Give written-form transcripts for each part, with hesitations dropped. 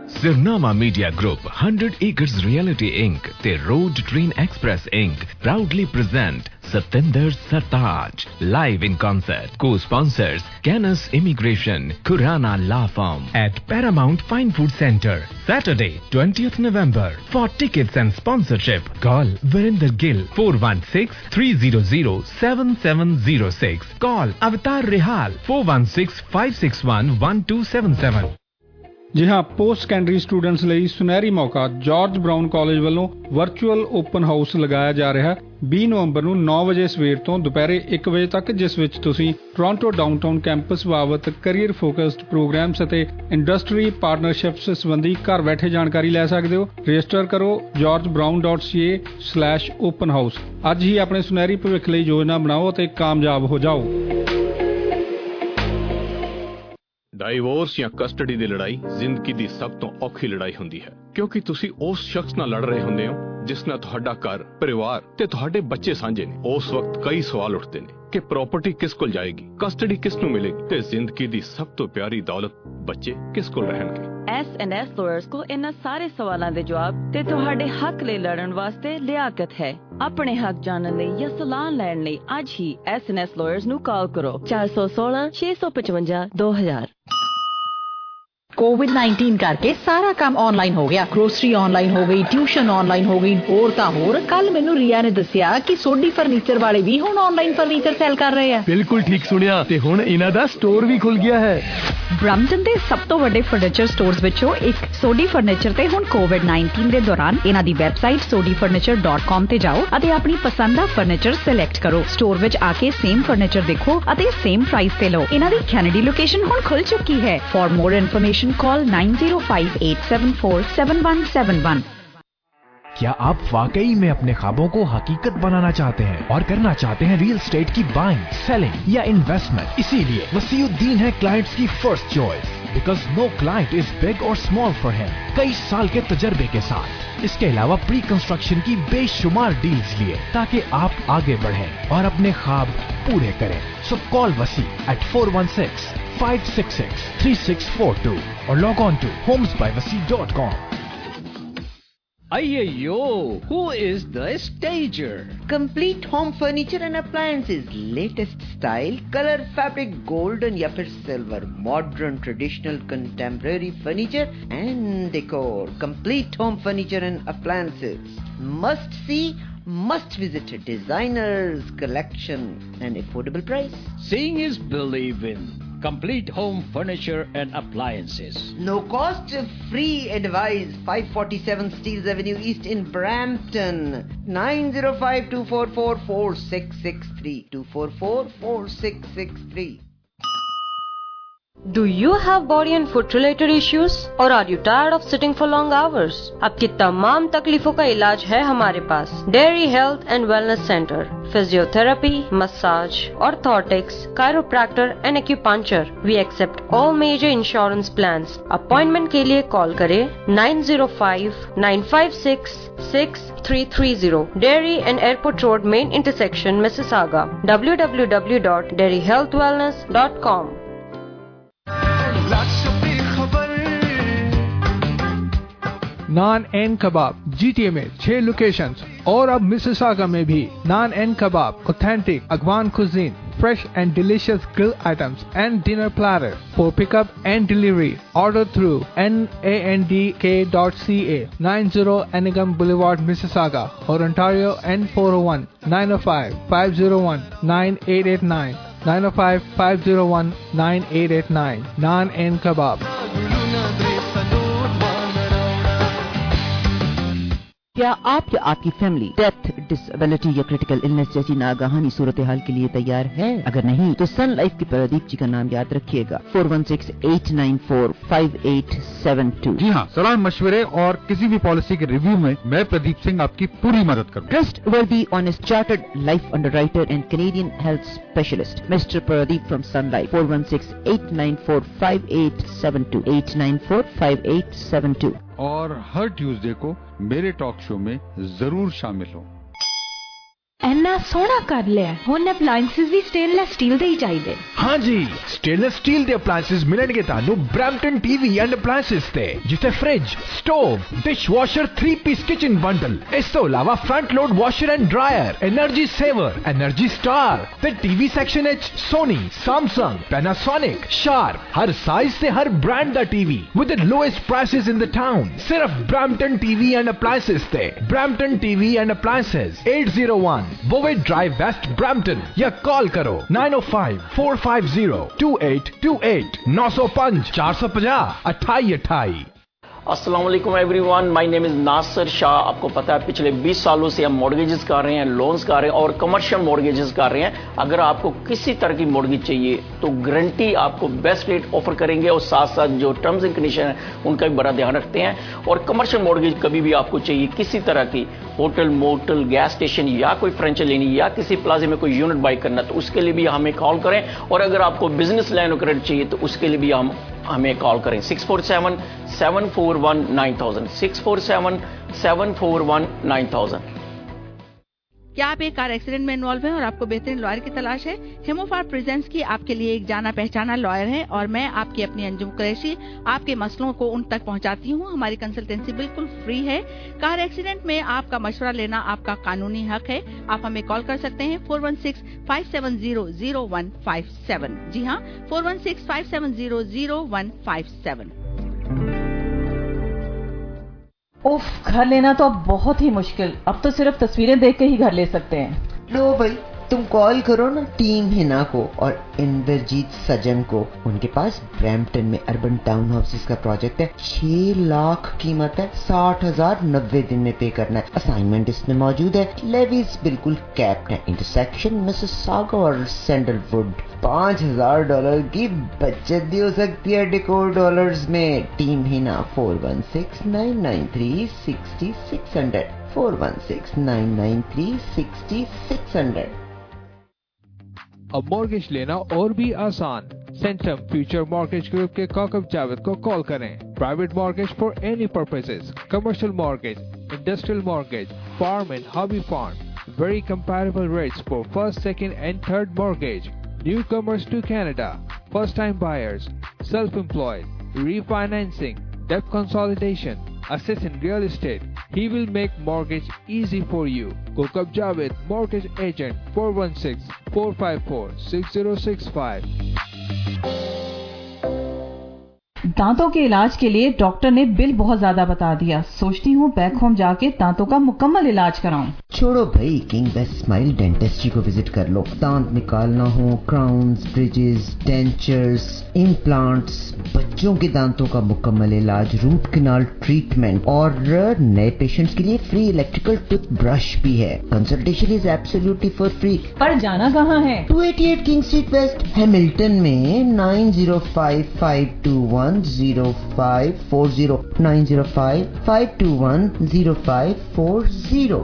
Sirnama Media Group, 100 Acres Reality Inc. The Road Train Express Inc. proudly present Satinder Sartaj live in concert. Co-sponsors Canis Immigration, Khurana Law Firm at Paramount Fine Food Center. Saturday, 20th November. For tickets and sponsorship, call Virender Gill 416-300-7706. Call Avatar Rehal 416-561-1277. ਜੀ ਹਾਂ, post secondary students ਲਈ ਸੁਨਹਿਰੀ ਮੌਕਾ George Brown college ਵੱਲੋਂ virtual open house ਲਗਾਇਆ ਜਾ ਰਿਹਾ 20 ਨਵੰਬਰ ਨੂੰ 9 ਵਜੇ ਸਵੇਰ ਤੋਂ ਦੁਪਹਿਰੇ 1 ਵਜੇ ਤੱਕ, ਜਿਸ ਵਿੱਚ ਤੁਸੀਂ ਟੋਰਾਂਟੋ ਡਾਊਨਟਾਊਨ ਕੈਂਪਸ ਬਾਬਤ ਕੈਰੀਅਰ ਫੋਕਸਡ ਪ੍ਰੋਗਰਾਮਸ ਅਤੇ ਇੰਡਸਟਰੀ ਪਾਰਟਨਰਸ਼ਿਪਸ ਸੰਬੰਧੀ ਘਰ ਬੈਠੇ ਜਾਣਕਾਰੀ ਲੈ ਸਕਦੇ ਹੋ। ਰਜਿਸਟਰ ਕਰੋ georgebrown.ca/open house। ਅੱਜ ਹੀ ਆਪਣੇ ਸੁਨਹਿਰੀ ਭਵਿੱਖ ਲਈ ਯੋਜਨਾ ਬਣਾਓ ਅਤੇ ਕਾਮਯਾਬ ਹੋ ਜਾਓ। ਡਾਈਵੋਰਸ ਜਾਂ ਕਸਟਡੀ ਦੀ ਲੜਾਈ ਜ਼ਿੰਦਗੀ ਦੀ ਸਭ ਤੋਂ ਔਖੀ ਲੜਾਈ ਹੁੰਦੀ ਹੈ, ਕਿਉਂਕਿ ਤੁਸੀਂ ਉਸ ਸ਼ਖਸ ਨਾਲ ਲੜ ਰਹੇ ਹੁੰਦੇ ਹੋ ਜਿਸ ਨਾਲ ਤੁਹਾਡਾ ਘਰ, ਪਰਿਵਾਰ ਤੇ ਤੁਹਾਡੇ ਬੱਚੇ ਸਾਂਝੇ ਨੇ। ਉਸ ਵਕਤ ਕਈ ਸਵਾਲ ਉੱਠਦੇ ਨੇ ਕਿ ਪ੍ਰਾਪਰਟੀ ਕਿਸ ਕੋਲ ਜਾਏਗੀ, ਕਸਟਡੀ ਕਿਸ ਨੂੰ ਮਿਲੇਗੀ ਤੇ ਜ਼ਿੰਦਗੀ ਦੀ ਸਭ ਤੋਂ ਪਿਆਰੀ ਦੌਲਤ ਬੱਚੇ ਕਿਸ ਕੋਲ ਰਹਿਣਗੇ। S&S Lawyers ਕੋਲ ਇਹਨਾਂ ਸਾਰੇ ਸਵਾਲਾਂ ਦੇ ਜਵਾਬ ਤੇ ਤੁਹਾਡੇ ਹੱਕ ਲਈ ਲੜਨ ਵਾਸਤੇ ਲਿਆਕਤ ਹੈ। ਆਪਣੇ ਹੱਕ ਜਾਣਨ ਲਈ ਜਾਂ ਸਲਾਹ ਲੈਣ ਲਈ ਅੱਜ ਹੀ S&S Lawyers ਨੂੰ ਕਾਲ ਕਰੋ 416-655-2000। कोविड-19 करके सारा काम ऑनलाइन हो गया। ग्रोसरी ऑनलाइन हो गई, ट्यूशन ऑनलाइन हो गई, और ਤਾਂ ਹੋਰ। ਕੱਲ ਮੈਨੂੰ ਰੀਆ ਨੇ ਦੱਸਿਆ ਕਿ ਸੋਢੀ ਫਰਨੀਚਰ ਵਾਲੇ ਵੀ ਹੁਣ ਆਨਲਾਈਨ ਫਰਨੀਚਰ ਸੇਲ ਕਰ ਰਹੇ ਆ। ਬਿਲਕੁਲ ਠੀਕ ਸੁਣਿਆ, ਤੇ ਹੁਣ ਇਹਨਾਂ ਦਾ ਸਟੋਰ ਵੀ ਖੁੱਲ ਗਿਆ ਹੈ। ਬ੍ਰੈਂਪਟਨ ਦੇ ਸਭ ਤੋਂ ਵੱਡੇ ਫਰਨੀਚਰ ਸਟੋਰਸ ਵਿੱਚੋਂ ਇੱਕ ਸੋਢੀ ਫਰਨੀਚਰ ਤੇ ਹੁਣ ਕੋਵਿਡ-19 ਦੇ ਦੌਰਾਨ ਇਹਨਾਂ ਦੀ ਵੈਬਸਾਈਟ sodifurniture.com ਤੇ ਜਾਓ ਅਤੇ ਆਪਣੀ ਪਸੰਦ ਦਾ ਫਰਨੀਚਰ ਸਿਲੈਕਟ ਕਰੋ। ਸਟੋਰ ਵਿੱਚ ਆ ਕੇ ਸੇਮ ਫਰਨੀਚਰ ਦੇਖੋ ਅਤੇ ਸੇਮ ਪ੍ਰਾਈਸ ਤੇ ਲਓ। ਇਹਨਾਂ ਦੀ ਕੈਨੇਡੀ ਲੋਕੇਸ਼ਨ ਹੁਣ ਖੁੱਲ ਚੁੱਕੀ ਹੈ। For more information call 9058747171। क्या आप वाकई में अपने ख्वाबों को हकीकत बनाना चाहते हैं और करना चाहते हैं रियल एस्टेट की बाइंग, सेलिंग या इन्वेस्टमेंट? इसीलिए वसीउद्दीन है क्लाइंट्स की first choice, because no client is big और स्मॉल फॉर हिम। कई साल के तजर्बे के साथ इसके अलावा प्री कंस्ट्रक्शन की बेशुमार डील्स लिए ताकि आप आगे बढ़ें और अपने ख्वाब पूरे करें। So call Wasi at 416-566-3642 or log on to homesbywasi.com. Ayyo, who is the stager? Complete Home Furniture and Appliances, latest style, color, fabric, golden या फिर silver, modern, traditional, contemporary furniture and decor. Complete Home Furniture and Appliances, must see, must visit. Designers collection and affordable price. Seeing is believing. Complete Home Furniture and Appliances. No cost, free advice. 547 Steeles Avenue East in Brampton. 905-244-4663. 244-4663. Do you have body and foot related issues or are you tired of sitting for long hours? आपकी तमाम तकलीफों का इलाज है हमारे पास। Dairy Health and Wellness Center, physiotherapy, massage, orthotics, chiropractor and acupuncture. We accept all major insurance plans. Appointment के लिए call करें 905-956-6330. Dairy and Airport Road Main Intersection, Mississauga. www.dairyhealthwellness.com. Naan and kebab GTA में 6 लोकेशंस और अब मिसिसागा में भी। Naan and kebab, authentic Afghan cuisine, fresh and delicious grill items and dinner platter for pickup and delivery. Order through nandk.ca, 90 Anigam Boulevard, Mississauga, or Ontario N401 905-501-9889, 905-501-9889. Naan and Kebab. क्या आप या आपकी family death, disability या critical illness जैसी नागहानी सूरत हाल के लिए तैयार है? अगर नहीं तो सन लाइफ के प्रदीप जी का नाम याद रखिएगा। 416-894-5872। जी हाँ, सलाह मशवरे और किसी भी पॉलिसी के रिव्यू में मैं प्रदीप सिंह आपकी पूरी मदद करूँ। Trustworthy honest chartered life underwriter and Canadian health specialist mister Pradeep from Sun Life. 416-894-5872, 894-5872। और हर ट्यूसडे को मेरे टॉक शो में जरूर शामिल हो। ਇੰਨਾ ਸੋਹਣਾ ਕਰ ਲਿਆ, ਹੁਣ ਅਪਲਾਈਐਂਸਸ ਵੀ ਸਟੇਨਲੈਸ ਸਟੀਲ ਦੇ ਹੀ ਚਾਹੀਦੇ। हाँ जी, स्टेनलेस स्टील ਦੇ ਅਪਲਾਈਐਂਸਸ ਮਿਲਣਗੇ ਤੁਹਾਨੂੰ ਬ੍ਰੈਂਪਟਨ ਟੀਵੀ ਐਂਡ ਅਪਲਾਈਐਂਸਸ ਤੇ, ਜਿੱਥੇ fridge, stove, dishwasher 3-piece kitchen bundle, ਇਸ ਤੋਂ ਇਲਾਵਾ front load washer and dryer, energy saver, energy star ਤੇ ਟੀਵੀ ਸੈਕਸ਼ਨ ਵਿੱਚ ਸੋਨੀ, ਸੈਮਸੰਗ, ਪੈਨਾਸੋਨਿਕ, ਸ਼ਾਰਪ, ਹਰ ਸਾਈਜ਼ ਤੇ ਹਰ ਬ੍ਰਾਂਡ ਦਾ TV with the lowest prices in the town, ਸਿਰਫ ਬ੍ਰੈਂਪਟਨ ਟੀਵੀ ਐਂਡ ਅਪਲਾਈਐਂਸਸ ਤੇ। Brampton TV and appliances 801 Bovey Drive West Brampton या call करो 905-450-2828 905 450 2828। अस्सलाम वालेकुम everyone, my name is Nasir Shah. आपको पता है पिछले 20 सालों से हम मॉर्गेजेस कर रहे हैं, लोन्स कर रहे हैं और कमर्शियल मॉर्गेजेस कर रहे हैं। अगर आपको किसी तरह की मॉर्गेज चाहिए तो गारंटी आपको बेस्ट रेट ऑफर करेंगे और साथ साथ जो टर्म्स एंड कंडीशन है उनका भी बड़ा ध्यान रखते हैं। और कमर्शियल मॉर्गेज कभी भी आपको चाहिए किसी तरह की, होटल, मोटल, गैस स्टेशन या कोई फ्रेंचाइजी लेनी या किसी प्लाजे में कोई यूनिट बाई करना, तो उसके लिए भी हमें कॉल करें। और अगर आपको बिजनेस लाइन क्रेडिट चाहिए तो उसके लिए भी हमें कॉल करें 647-741-9000 647-741-9000। क्या आप एक कार एक्सीडेंट में इन्वॉल्व हैं और आपको बेहतरीन लॉयर की तलाश है? हेमोफार प्रेजेंट्स की आपके लिए एक जाना पहचाना लॉयर है और मैं आपकी अपनी अंजुम कुरैशी आपके मसलों को उन तक पहुंचाती हूं। हमारी कंसल्टेंसी बिल्कुल फ्री है। कार एक्सीडेंट में आपका मशवरा लेना आपका कानूनी हक है। आप हमें कॉल कर सकते हैं 416-570-0157। जी हाँ, 416-570-0157। उफ, घर लेना तो अब बहुत ही मुश्किल। अब तो सिर्फ तस्वीरें देख के ही घर ले सकते हैं। लो भाई, तुम कॉल करो ना टीम हिना को और इंद्रजीत सजन को। उनके पास ब्रैम्पटन में अर्बन टाउन हाउसेस का प्रोजेक्ट है। 6 लाख कीमत है, 60,000 90 दिन में पे करना है। असाइनमेंट इसमें मौजूद है। लेवीज बिल्कुल कैप्ड है। इंटरसेक्शन मिसिसागा और सैंडलवुड। $5,000 की बचत भी हो सकती है डेकोर डॉलर्स में। टीम हिना 416-993-6600 416-993-6600। अब मॉर्गेज लेना और भी आसान। सेंट्रम फ्यूचर मॉर्गेज ग्रुप के काकब जावेद को कॉल करें। Private mortgage for any purposes, commercial mortgage, industrial mortgage, farm and hobby farm, very comparable rates for first, second and third mortgage, newcomers to Canada, first time buyers, self-employed, refinancing, debt consolidation, assist in real estate. He will make mortgage easy for you. Kokab Javed, mortgage agent, 416-454-6065। दांतों के इलाज के लिए doctor ने bill बहुत ज्यादा बता दिया। सोचती हूँ बैक होम जाके दांतों का मुकम्मल इलाज कराऊं। छोड़ो भाई, किंग बेस्ट स्माइल डेंटिस्ट्री को विजिट कर लो। दांत निकालना हो, क्राउन्स, ब्रिजेस, डेंचर्स, इम्प्लांट्स, बच्चों के दांतों का मुकम्मल इलाज, रूट कैनाल ट्रीटमेंट और नए पेशेंट्स के लिए फ्री इलेक्ट्रिकल टूथब्रश भी है। Consultation is absolutely for free. पर जाना कहाँ है? 288 किंग स्ट्रीट वेस्ट, हैमिल्टन में 905-521-0540 905-521-0540।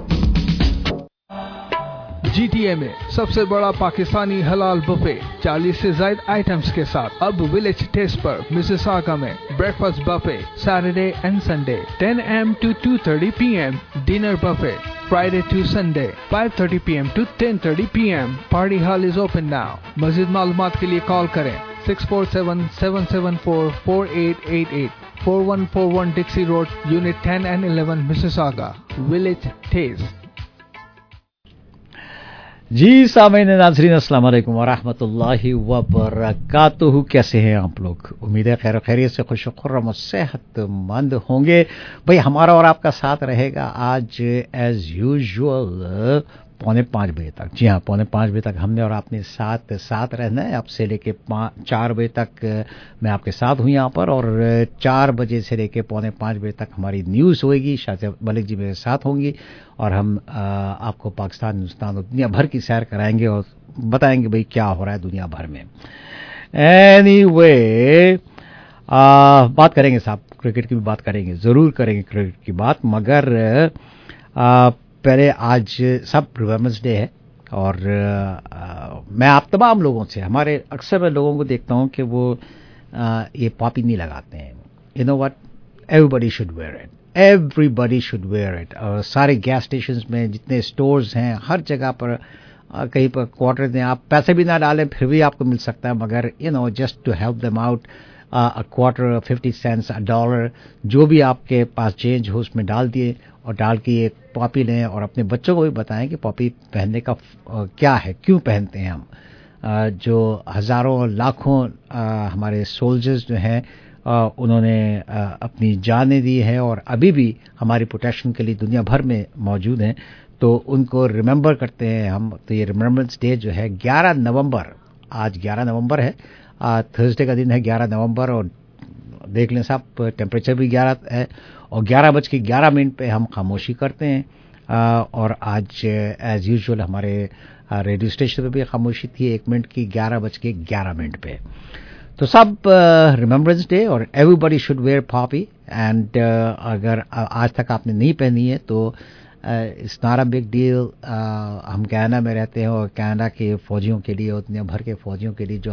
GTA में सबसे बड़ा पाकिस्तानी हलाल बुफे 40 से ज्यादा आइटम्स के साथ अब विलेज टेस्ट पर मिसिसागा में breakfast buffet Saturday and Sunday 10 AM to 2:30 PM, dinner buffet Friday to Sunday 5:30 PM to 10:30 PM. Party hall is open now. मज़ीद मालूमात के लिए कॉल करें 647-774-4888 4141 Dixie Road, Unit 10 and 11, Mississauga. Village Taste. जी सामीन नाज़रीन, अस्सलाम वालेकुम व रहमतुल्लाहि व बरकातुहू। कैसे हैं आप लोग? उम्मीद है खैर खैरियत से, खुश खुर्रम और सेहतमंद होंगे। भाई हमारा और आपका साथ रहेगा आज एज यूजुअल 4:45 बजे तक। जी हाँ, 4:45 बजे तक हमने और आपने साथ रहना है। अब से लेके 4 बजे तक मैं आपके साथ हूँ यहाँ पर, और 4 बजे से लेके 4:45 बजे तक हमारी न्यूज़ होगी। शाहज़ मलिक जी मेरे साथ होंगी और हम आपको पाकिस्तान, हिंदुस्तान और दुनिया भर की सैर कराएंगे और बताएंगे भाई क्या हो रहा है दुनिया भर में। एनीवे, बात करेंगे साहब, क्रिकेट की भी बात करेंगे, ज़रूर करेंगे क्रिकेट की बात, मगर पहले आज सब रिमेम्बरेंस डे है और मैं आप तमाम लोगों से, हमारे अक्सर मैं लोगों को देखता हूं कि वो ये पॉपी नहीं लगाते हैं। You know what, everybody should wear it. Everybody should wear it. और सारे गैस स्टेशंस में जितने स्टोर्स हैं हर जगह पर कहीं पर क्वार्टर दें, आप पैसे भी ना डालें फिर भी आपको मिल सकता है, मगर just to help them out, a quarter, 50 cents, $1, जो भी आपके पास चेंज हो उसमें डाल दिए और डाल के एक पॉपी लें और अपने बच्चों को भी बताएं कि पॉपी पहनने का क्या है, क्यों पहनते हैं हम। जो हजारों लाखों हमारे सोल्जर्स जो हैं उन्होंने अपनी जानें दी है और अभी भी हमारी प्रोटेक्शन के लिए दुनिया भर में मौजूद हैं, तो उनको रिमेंबर करते हैं हम। तो ये रिमेंबरेंस डे जो है 11 नवंबर, आज 11 नवंबर है, थर्सडे का दिन है 11 नवंबर, और देख लें साहब टेम्परेचर भी 11 है और 11:11 पे हम खामोशी करते हैं। और आज एज यूजुअल हमारे रेडियो स्टेशन पे भी खामोशी थी 1 मिनट की 11:11 पे। तो सब रिमेम्बरेंस डे और everybody should wear poppy, and अगर आज तक आपने नहीं पहनी है तो it's not a big deal. हम कनाडा में रहते हैं और कनाडा के फौजियों के लिए और दुनिया भर के फौजियों के लिए जो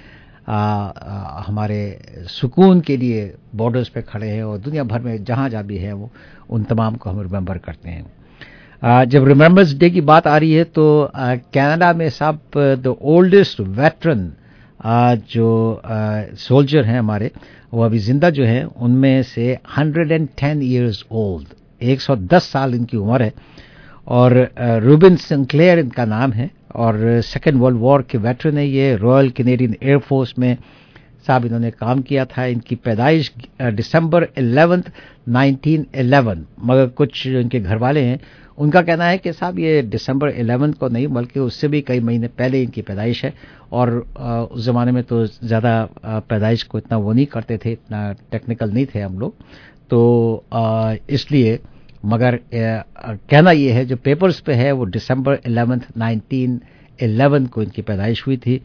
हमारे सुकून के लिए बॉर्डर्स पे खड़े हैं और दुनिया भर में जहाँ भी है वो उन तमाम को हम रिमेंबर करते हैं। जब रिमेम्बरेंस डे की बात आ रही है तो कनाडा में सब द ओल्डेस्ट वेटरन जो सोल्जर हैं हमारे, वो अभी जिंदा जो हैं उनमें से 110 ईयर्स ओल्ड, 110 साल इनकी उम्र है, और रूबिन सिंक्लेयर इनका नाम है और सेकेंड वर्ल्ड वॉर के वेटरन है। ये रॉयल कैनेडियन एयरफोर्स में साहब इन्होंने काम किया था। इनकी पैदाइश दिसंबर 11, 1911, मगर कुछ इनके घर वाले हैं उनका कहना है कि साहब ये दिसंबर 11 को नहीं बल्कि उससे भी कई महीने पहले इनकी पैदाइश है। और उस ज़माने में तो ज़्यादा पैदाइश को इतना वो नहीं करते थे, इतना टेक्निकल नहीं थे हम लोग, तो इसलिए, मगर कहना ये है जो पेपर्स पे है वो दिसंबर 11, 1911 को इनकी पैदाइश हुई थी।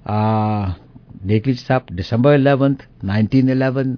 देख लीजिए साहब, दिसंबर 11, 1911,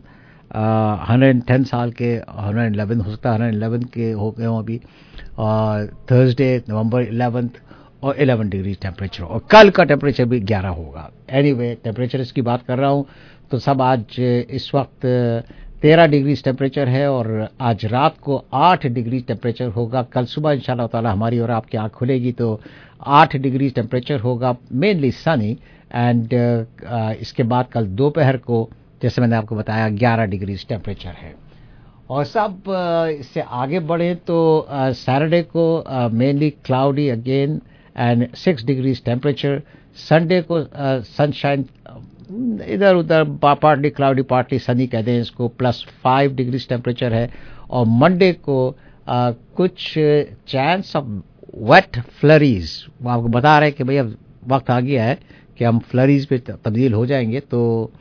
110 साल के, 111 हो सकता है 111 के हो गए हों अभी, और थर्सडे नवंबर 11 और 11 डिग्री टेम्परेचर, और कल का टेम्परेचर भी 11 होगा। एनीवे टेम्परेचर की बात कर रहा हूँ तो सब आज इस वक्त 13 डिग्री टेम्परेचर है और आज रात को 8 डिग्री टेम्परेचर होगा। कल सुबह इंशाल्लाह ताला हमारी और आपकी आँख खुलेगी तो 8 डिग्री टेम्परेचर होगा, मेनली सनी, एंड इसके बाद कल दोपहर को जैसे मैंने आपको बताया 11 डिग्री टेम्परेचर है। और सब इससे आगे बढ़े तो सैटरडे को mainly cloudy again and 6 degree temperature. Sunday को सनशाइन, इधर उधर पार्टली क्लाउडी पार्टली सनी कहते हैं इसको, +5 डिग्री टेम्परेचर है। और मंडे को कुछ चांस ऑफ वेट फ्लरीज, वो आपको बता रहे हैं कि भाई अब वक्त आ गया है कि हम फ्लरीज पे तब्दील हो जाएंगे, तो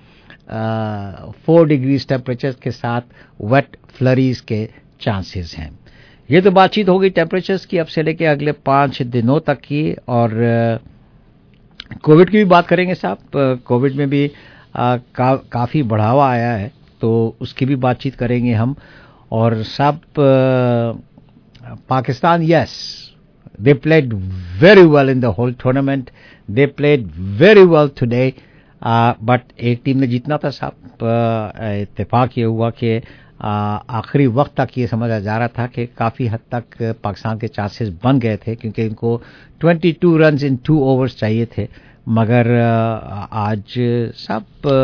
4 डिग्री टेम्परेचर के साथ वेट फ्लरीज के चांसेस हैं। ये तो बातचीत हो गई टेम्परेचर्स की, अब से लेके अगले 5 दिनों तक की। और कोविड की भी बात करेंगे साहब। कोविड में भी काफ़ी बढ़ावा आया है तो उसकी भी बातचीत करेंगे हम। और सब Pakistan, yes, they played very well in the whole tournament, they played very well today, but एक टीम ने जीतना था साहब। इत्तेफाक ये हुआ कि आखिरी वक्त तक ये समझा जा रहा था कि काफ़ी हद तक पाकिस्तान के चांसेस बन गए थे क्योंकि इनको 22 रन्स इन 2 ओवर्स चाहिए थे, मगर आज सब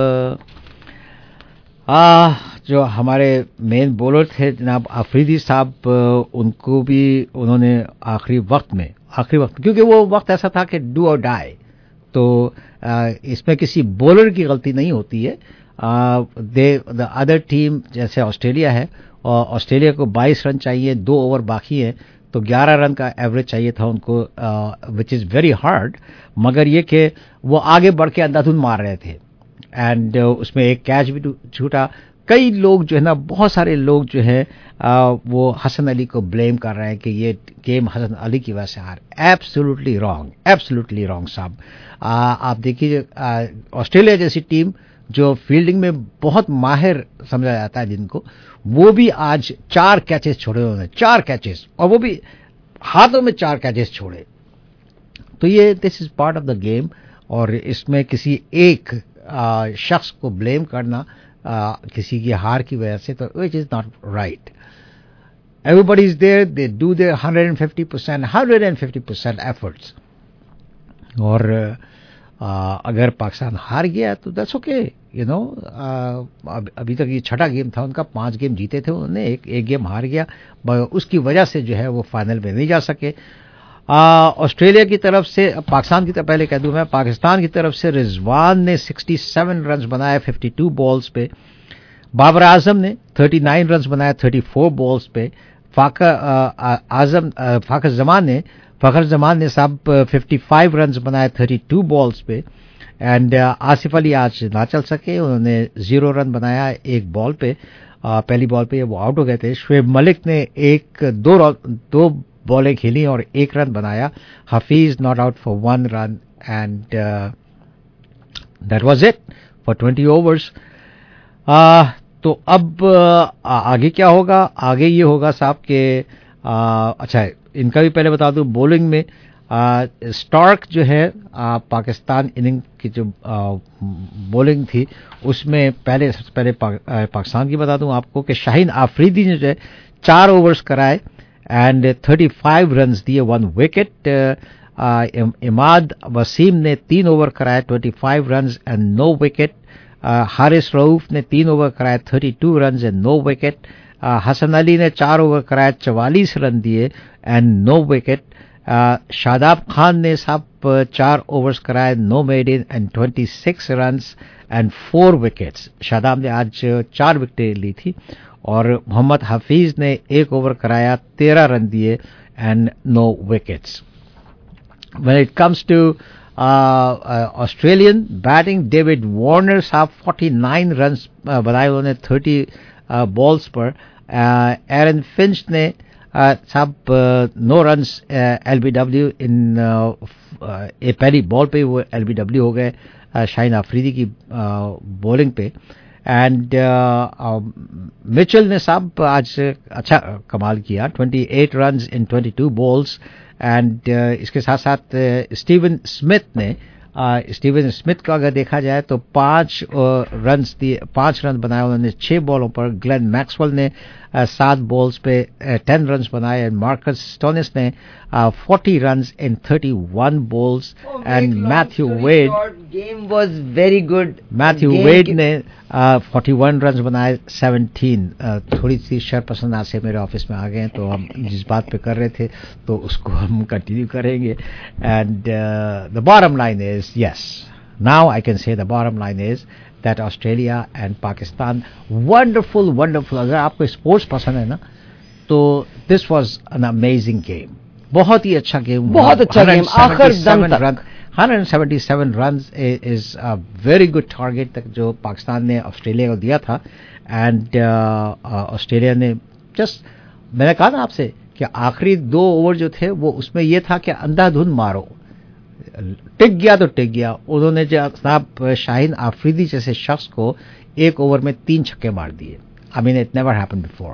जो हमारे मेन बॉलर थे जनाब अफरीदी साहब, उनको भी उन्होंने आखिरी वक्त क्योंकि वो वक्त ऐसा था कि डू और डाई, तो इसमें किसी बॉलर की गलती नहीं होती है। द अदर टीम जैसे ऑस्ट्रेलिया है, और ऑस्ट्रेलिया को 22 रन चाहिए, 2 ओवर बाकी है, तो 11 रन का एवरेज चाहिए था उनको, विच इज़ वेरी हार्ड। मगर ये कि वो आगे बढ़ के अंधाधुंध मार रहे थे, एंड उसमें एक कैच भी छूटा। कई लोग जो है ना, बहुत सारे लोग जो है वो हसन अली को ब्लेम कर रहे हैं कि ये गेम हसन अली की वजह से हार। एब्सोल्युटली रॉन्ग साहब। आप देखिए ऑस्ट्रेलिया जैसी टीम जो फील्डिंग में बहुत माहिर समझा जाता है जिनको, वो भी आज 4 कैचेस छोड़े उन्होंने, 4 कैचेस, और वो भी हाथों में 4 कैचेस छोड़े। तो ये this is part of the game, और इसमें किसी एक शख्स को ब्लेम करना किसी की हार की वजह से, तो which is not right. Everybody is there, they do their 150% efforts. और अगर पाकिस्तान हार गया तो that's okay, you know. अभी तक ये छठा गेम था उनका, 5 गेम जीते थे उन्होंने, एक गेम हार गया, उसकी वजह से जो है वो फाइनल में नहीं जा सके. ऑस्ट्रेलिया की तरफ से, पाकिस्तान की तरफ पहले कह दूं मैं, पाकिस्तान की तरफ से रिजवान ने 67 रन बनाए 52 बॉल्स पे. बाबर आजम ने 39 रन बनाए 34 बॉल्स पे. फखर जमान ने साहब 55 रन बनाए 32 बॉल्स पे. एंड आसिफ अली आज ना चल सके, उन्होंने 0 रन बनाया 1 बॉल पे. पहली बॉल पे वो आउट हो गए थे. शुएब मलिक ने दो बॉलें खेली और 1 रन बनाया. Hafeez not out for 1 run and that was it for 20 overs. तो अब आगे क्या होगा? आगे ये होगा साहब के अच्छा, इनका भी पहले बता दूं, बॉलिंग में स्टार्क जो है पाकिस्तान इनिंग की जो बॉलिंग थी उसमें सबसे पहले पाकिस्तान की बता दूं आपको कि शाहीन आफरीदी ने जो है 4 ओवर्स कराए एंड 35 रन्स दिए, 1 विकेट. इमाद वसीम ने 3 ओवर कराए 25 runs and no wicket. Haris Rauf ने 3 ओवर कराए 32 runs and no wicket. Hasan Ali ने 4 ओवर कराए 44 रन दिए and no wicket. Shadab Khan ने साहब 4 ओवर्स कराए, no maiden and 26 runs and 4 wickets. Shadab ने आज 4 विकेटें ली थी. और मोहम्मद हफीज ने 1 ओवर कराया 13 रन दिए and no wickets. When it comes to Australian batting, David Warner साहब 49 रन बनाए उन्होंने 30 बॉल्स पर. एरन फिंच ने साहब 9 रन्स LBW इन पहली बॉल पे वो LBW हो गए शाहीन आफरीदी की बॉलिंग पे. एंड मिचेल ने साहब आज अच्छा कमाल किया, 28 रन्स इन 22 बॉल्स. एंड इसके साथ साथ स्टीवन स्मिथ का अगर देखा जाए तो 5 रन बनाए उन्होंने 6 बॉलों पर. ग्लेन मैक्सवेल ने 7 बॉल्स पे 10 रन बनाए एंड मार्कस स्टोनिस ने 40 run in 31 balls. And Matthew Wade, game was very good. Matthew Wade ने 41 रन बनाए 17. थोड़ी सी शरपसंद आज से मेरे ऑफिस में आ गए तो हम जिस बात पे कर रहे थे तो उसको हम कंटिन्यू करेंगे. And the bottom line is, yes, now I can say the bottom line is that Australia and Pakistan, wonderful. अगर आपको स्पोर्ट्स पसंद है ना तो this was an amazing game. बहुत ही अच्छा गेम, बहुत अच्छा गेम, आखिर दम तक. 177 runs is a very good target तक जो पाकिस्तान ने ऑस्ट्रेलिया को दिया था. एंड ऑस्ट्रेलिया ने जस्ट, मैंने कहा ना आपसे कि आखिरी 2 ओवर जो थे वो उसमें ये था कि अंधाधुंध मारो, टिक गया तो टिक गया. उन्होंने जनाब शाहीन आफरीदी जैसे शख्स को 1 ओवर में 3 छक्के मार दिए. I mean it never happened before.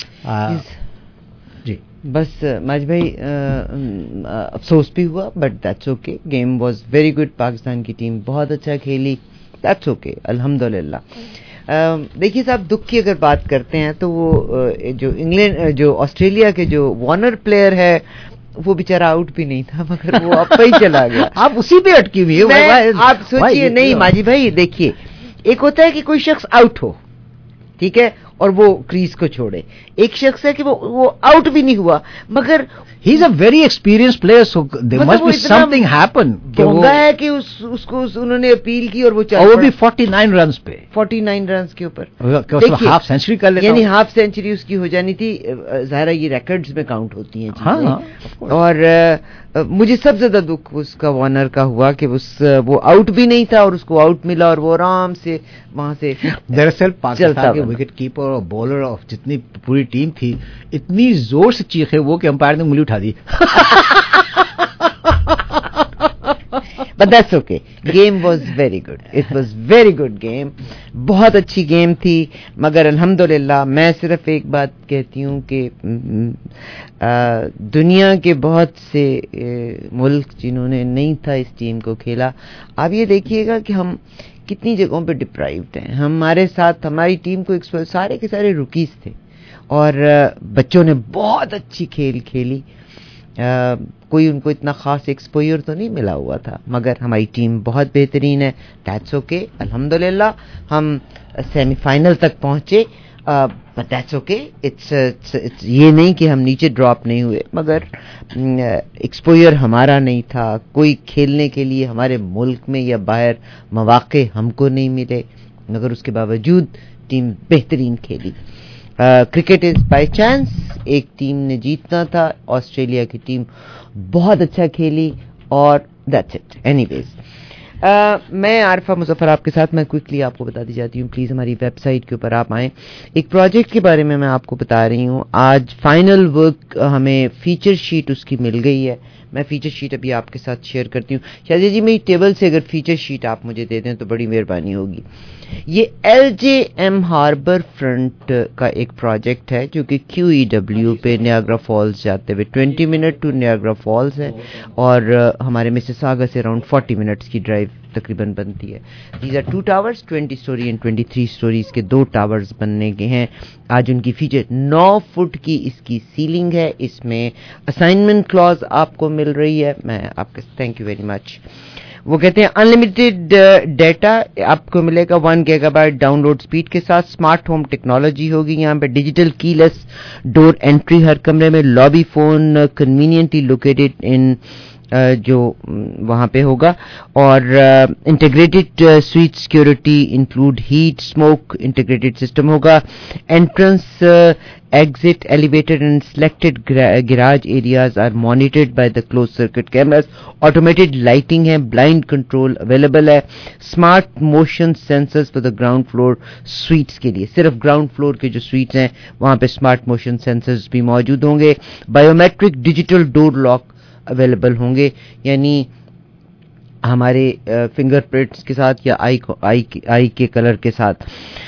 जी बस माज भाई अफसोस भी हुआ but that's okay. Game was very good. Pakistan की टीम बहुत अच्छा खेली, दैट्स ओके, अल्हम्दुलिल्लाह. देखिए साहब, दुख की अगर बात करते हैं तो वो जो ऑस्ट्रेलिया के जो वार्नर प्लेयर है वो बेचारा आउट भी नहीं था मगर वो आप ही चला गया. आप उसी पे अटकी हुई है. आप सोचिए, नहीं माजी भाई, देखिए, एक होता है कि कोई शख्स आउट हो, ठीक है, और वो क्रीज को छोड़े. एक शख्स है कि वो आउट भी नहीं हुआ मगर he is a very experienced player, so there must be something happen. होगा है कि उसको उन्होंने अपील की और वो भी 49 रन्स पे, 49 रन्स के ऊपर हाफ सेंचुरी कर लेता, यानी हाफ सेंचुरी उसकी हो जानी थी. ज़ाहिर है ये रिकॉर्ड्स में काउंट होती हैं चीजें. और मुझे सबसे ज्यादा दुख उसका वार्नर का हुआ कि वो आउट भी नहीं था और उसको आउट मिला और वो आराम से वहां से. दरअसल पाकिस्तान के विकेट कीपर और बॉलर और जितनी पूरी टीम थी इतनी जोर से चीखे वो कि अंपायर ने उंगली उठा दी. But that's okay. Game was very good. It was very good game. बहुत अच्छी गेम थी. मगर अल्हम्दुलिल्लाह मैं सिर्फ एक बात कहती हूँ कि दुनिया के बहुत से मुल्क जिन्होंने नहीं था इस टीम को खेला, आप ये देखिएगा कि हम کتنی جگہوں پہ ڈپرائیوڈ ہیں. ہمارے ساتھ ہماری ٹیم کو سارے کے سارے روکیز تھے اور بچوں نے بہت اچھی کھیل کھیلی. کوئی ان کو اتنا خاص ایکسپوئر تو نہیں ملا ہوا تھا, مگر ہماری ٹیم بہت بہترین ہے. دیٹس اوکے, الحمدللہ ہم سیمی فائنل تک پہنچے. بٹ دیٹس اوکے, یہ نہیں کہ ہم نیچے ڈراپ نہیں ہوئے, مگر ایکسپوئر ہمارا نہیں تھا. کوئی کھیلنے کے لیے ہمارے ملک میں یا باہر مواقع ہم کو نہیں ملے, مگر اس کے باوجود ٹیم بہترین کھیلی. کرکٹ از بائی چانس, ایک ٹیم نے جیتنا تھا, آسٹریلیا کی ٹیم بہت اچھا کھیلی اور دیٹس اٹ. اینی ویز میں عارفہ مظفر آپ کے ساتھ. میں کوئکلی آپ کو بتا دی جاتی ہوں, پلیز ہماری ویب سائٹ کے اوپر آپ آئیں. ایک پروجیکٹ کے بارے میں آپ کو بتا رہی ہوں. آج فائنل ورک ہمیں فیچر شیٹ اس کی مل گئی ہے. میں فیچر شیٹ ابھی آپ کے ساتھ شیئر کرتی ہوں. شازیہ جی میری ٹیبل سے اگر فیچر شیٹ آپ مجھے دے دیں تو بڑی مہربانی ہوگی. یہ LJM ہاربر فرنٹ کا ایک پروجیکٹ ہے جو کہ QEW پہ نیاگرا فالز جاتے ہوئے 20 منٹ ٹو نیاگرا فالز ہے, اور ہمارے مسیساگا سے اراؤنڈ 40 منٹس کی ڈرائیو تقریباً بنتی ہے. These are 2 towers, 20 story and 23 stories کے 2 ٹاورز بننے کے ہیں. آج ان کی فیچر 9 فٹ کی اس کی سیلنگ ہے. اس میں اسائنمنٹ کلوز آپ کو مل رہی ہے. میں آپ کے تھینک یو ویری مچ. وہ کہتے ہیں انلمیٹڈ ڈیٹا آپ کو ملے گا 1 gigabyte download speed کے ساتھ. اسمارٹ ہوم ٹیکنالوجی ہوگی یہاں پہ. ڈیجیٹل کی لیس ڈور انٹری ہر کمرے میں. Lobby phone conveniently located in جو وہاں پہ ہوگا, اور integrated suite security include heat smoke integrated system ہوگا. Entrance exit elevator and selected garage areas are monitored by the closed circuit cameras. Automated lighting ہے, بلائنڈ کنٹرول اویلیبل ہے. Smart motion sensors for the ground floor suites کے لیے, صرف ground floor کے جو sweets ہیں وہاں پہ اسمارٹ موشن سینسرز بھی موجود ہوں گے. Biometric digital door lock available ہوں گے, یعنی ہمارے فنگر پرنٹس کے ساتھ یا آئی کے کلر کے ساتھ.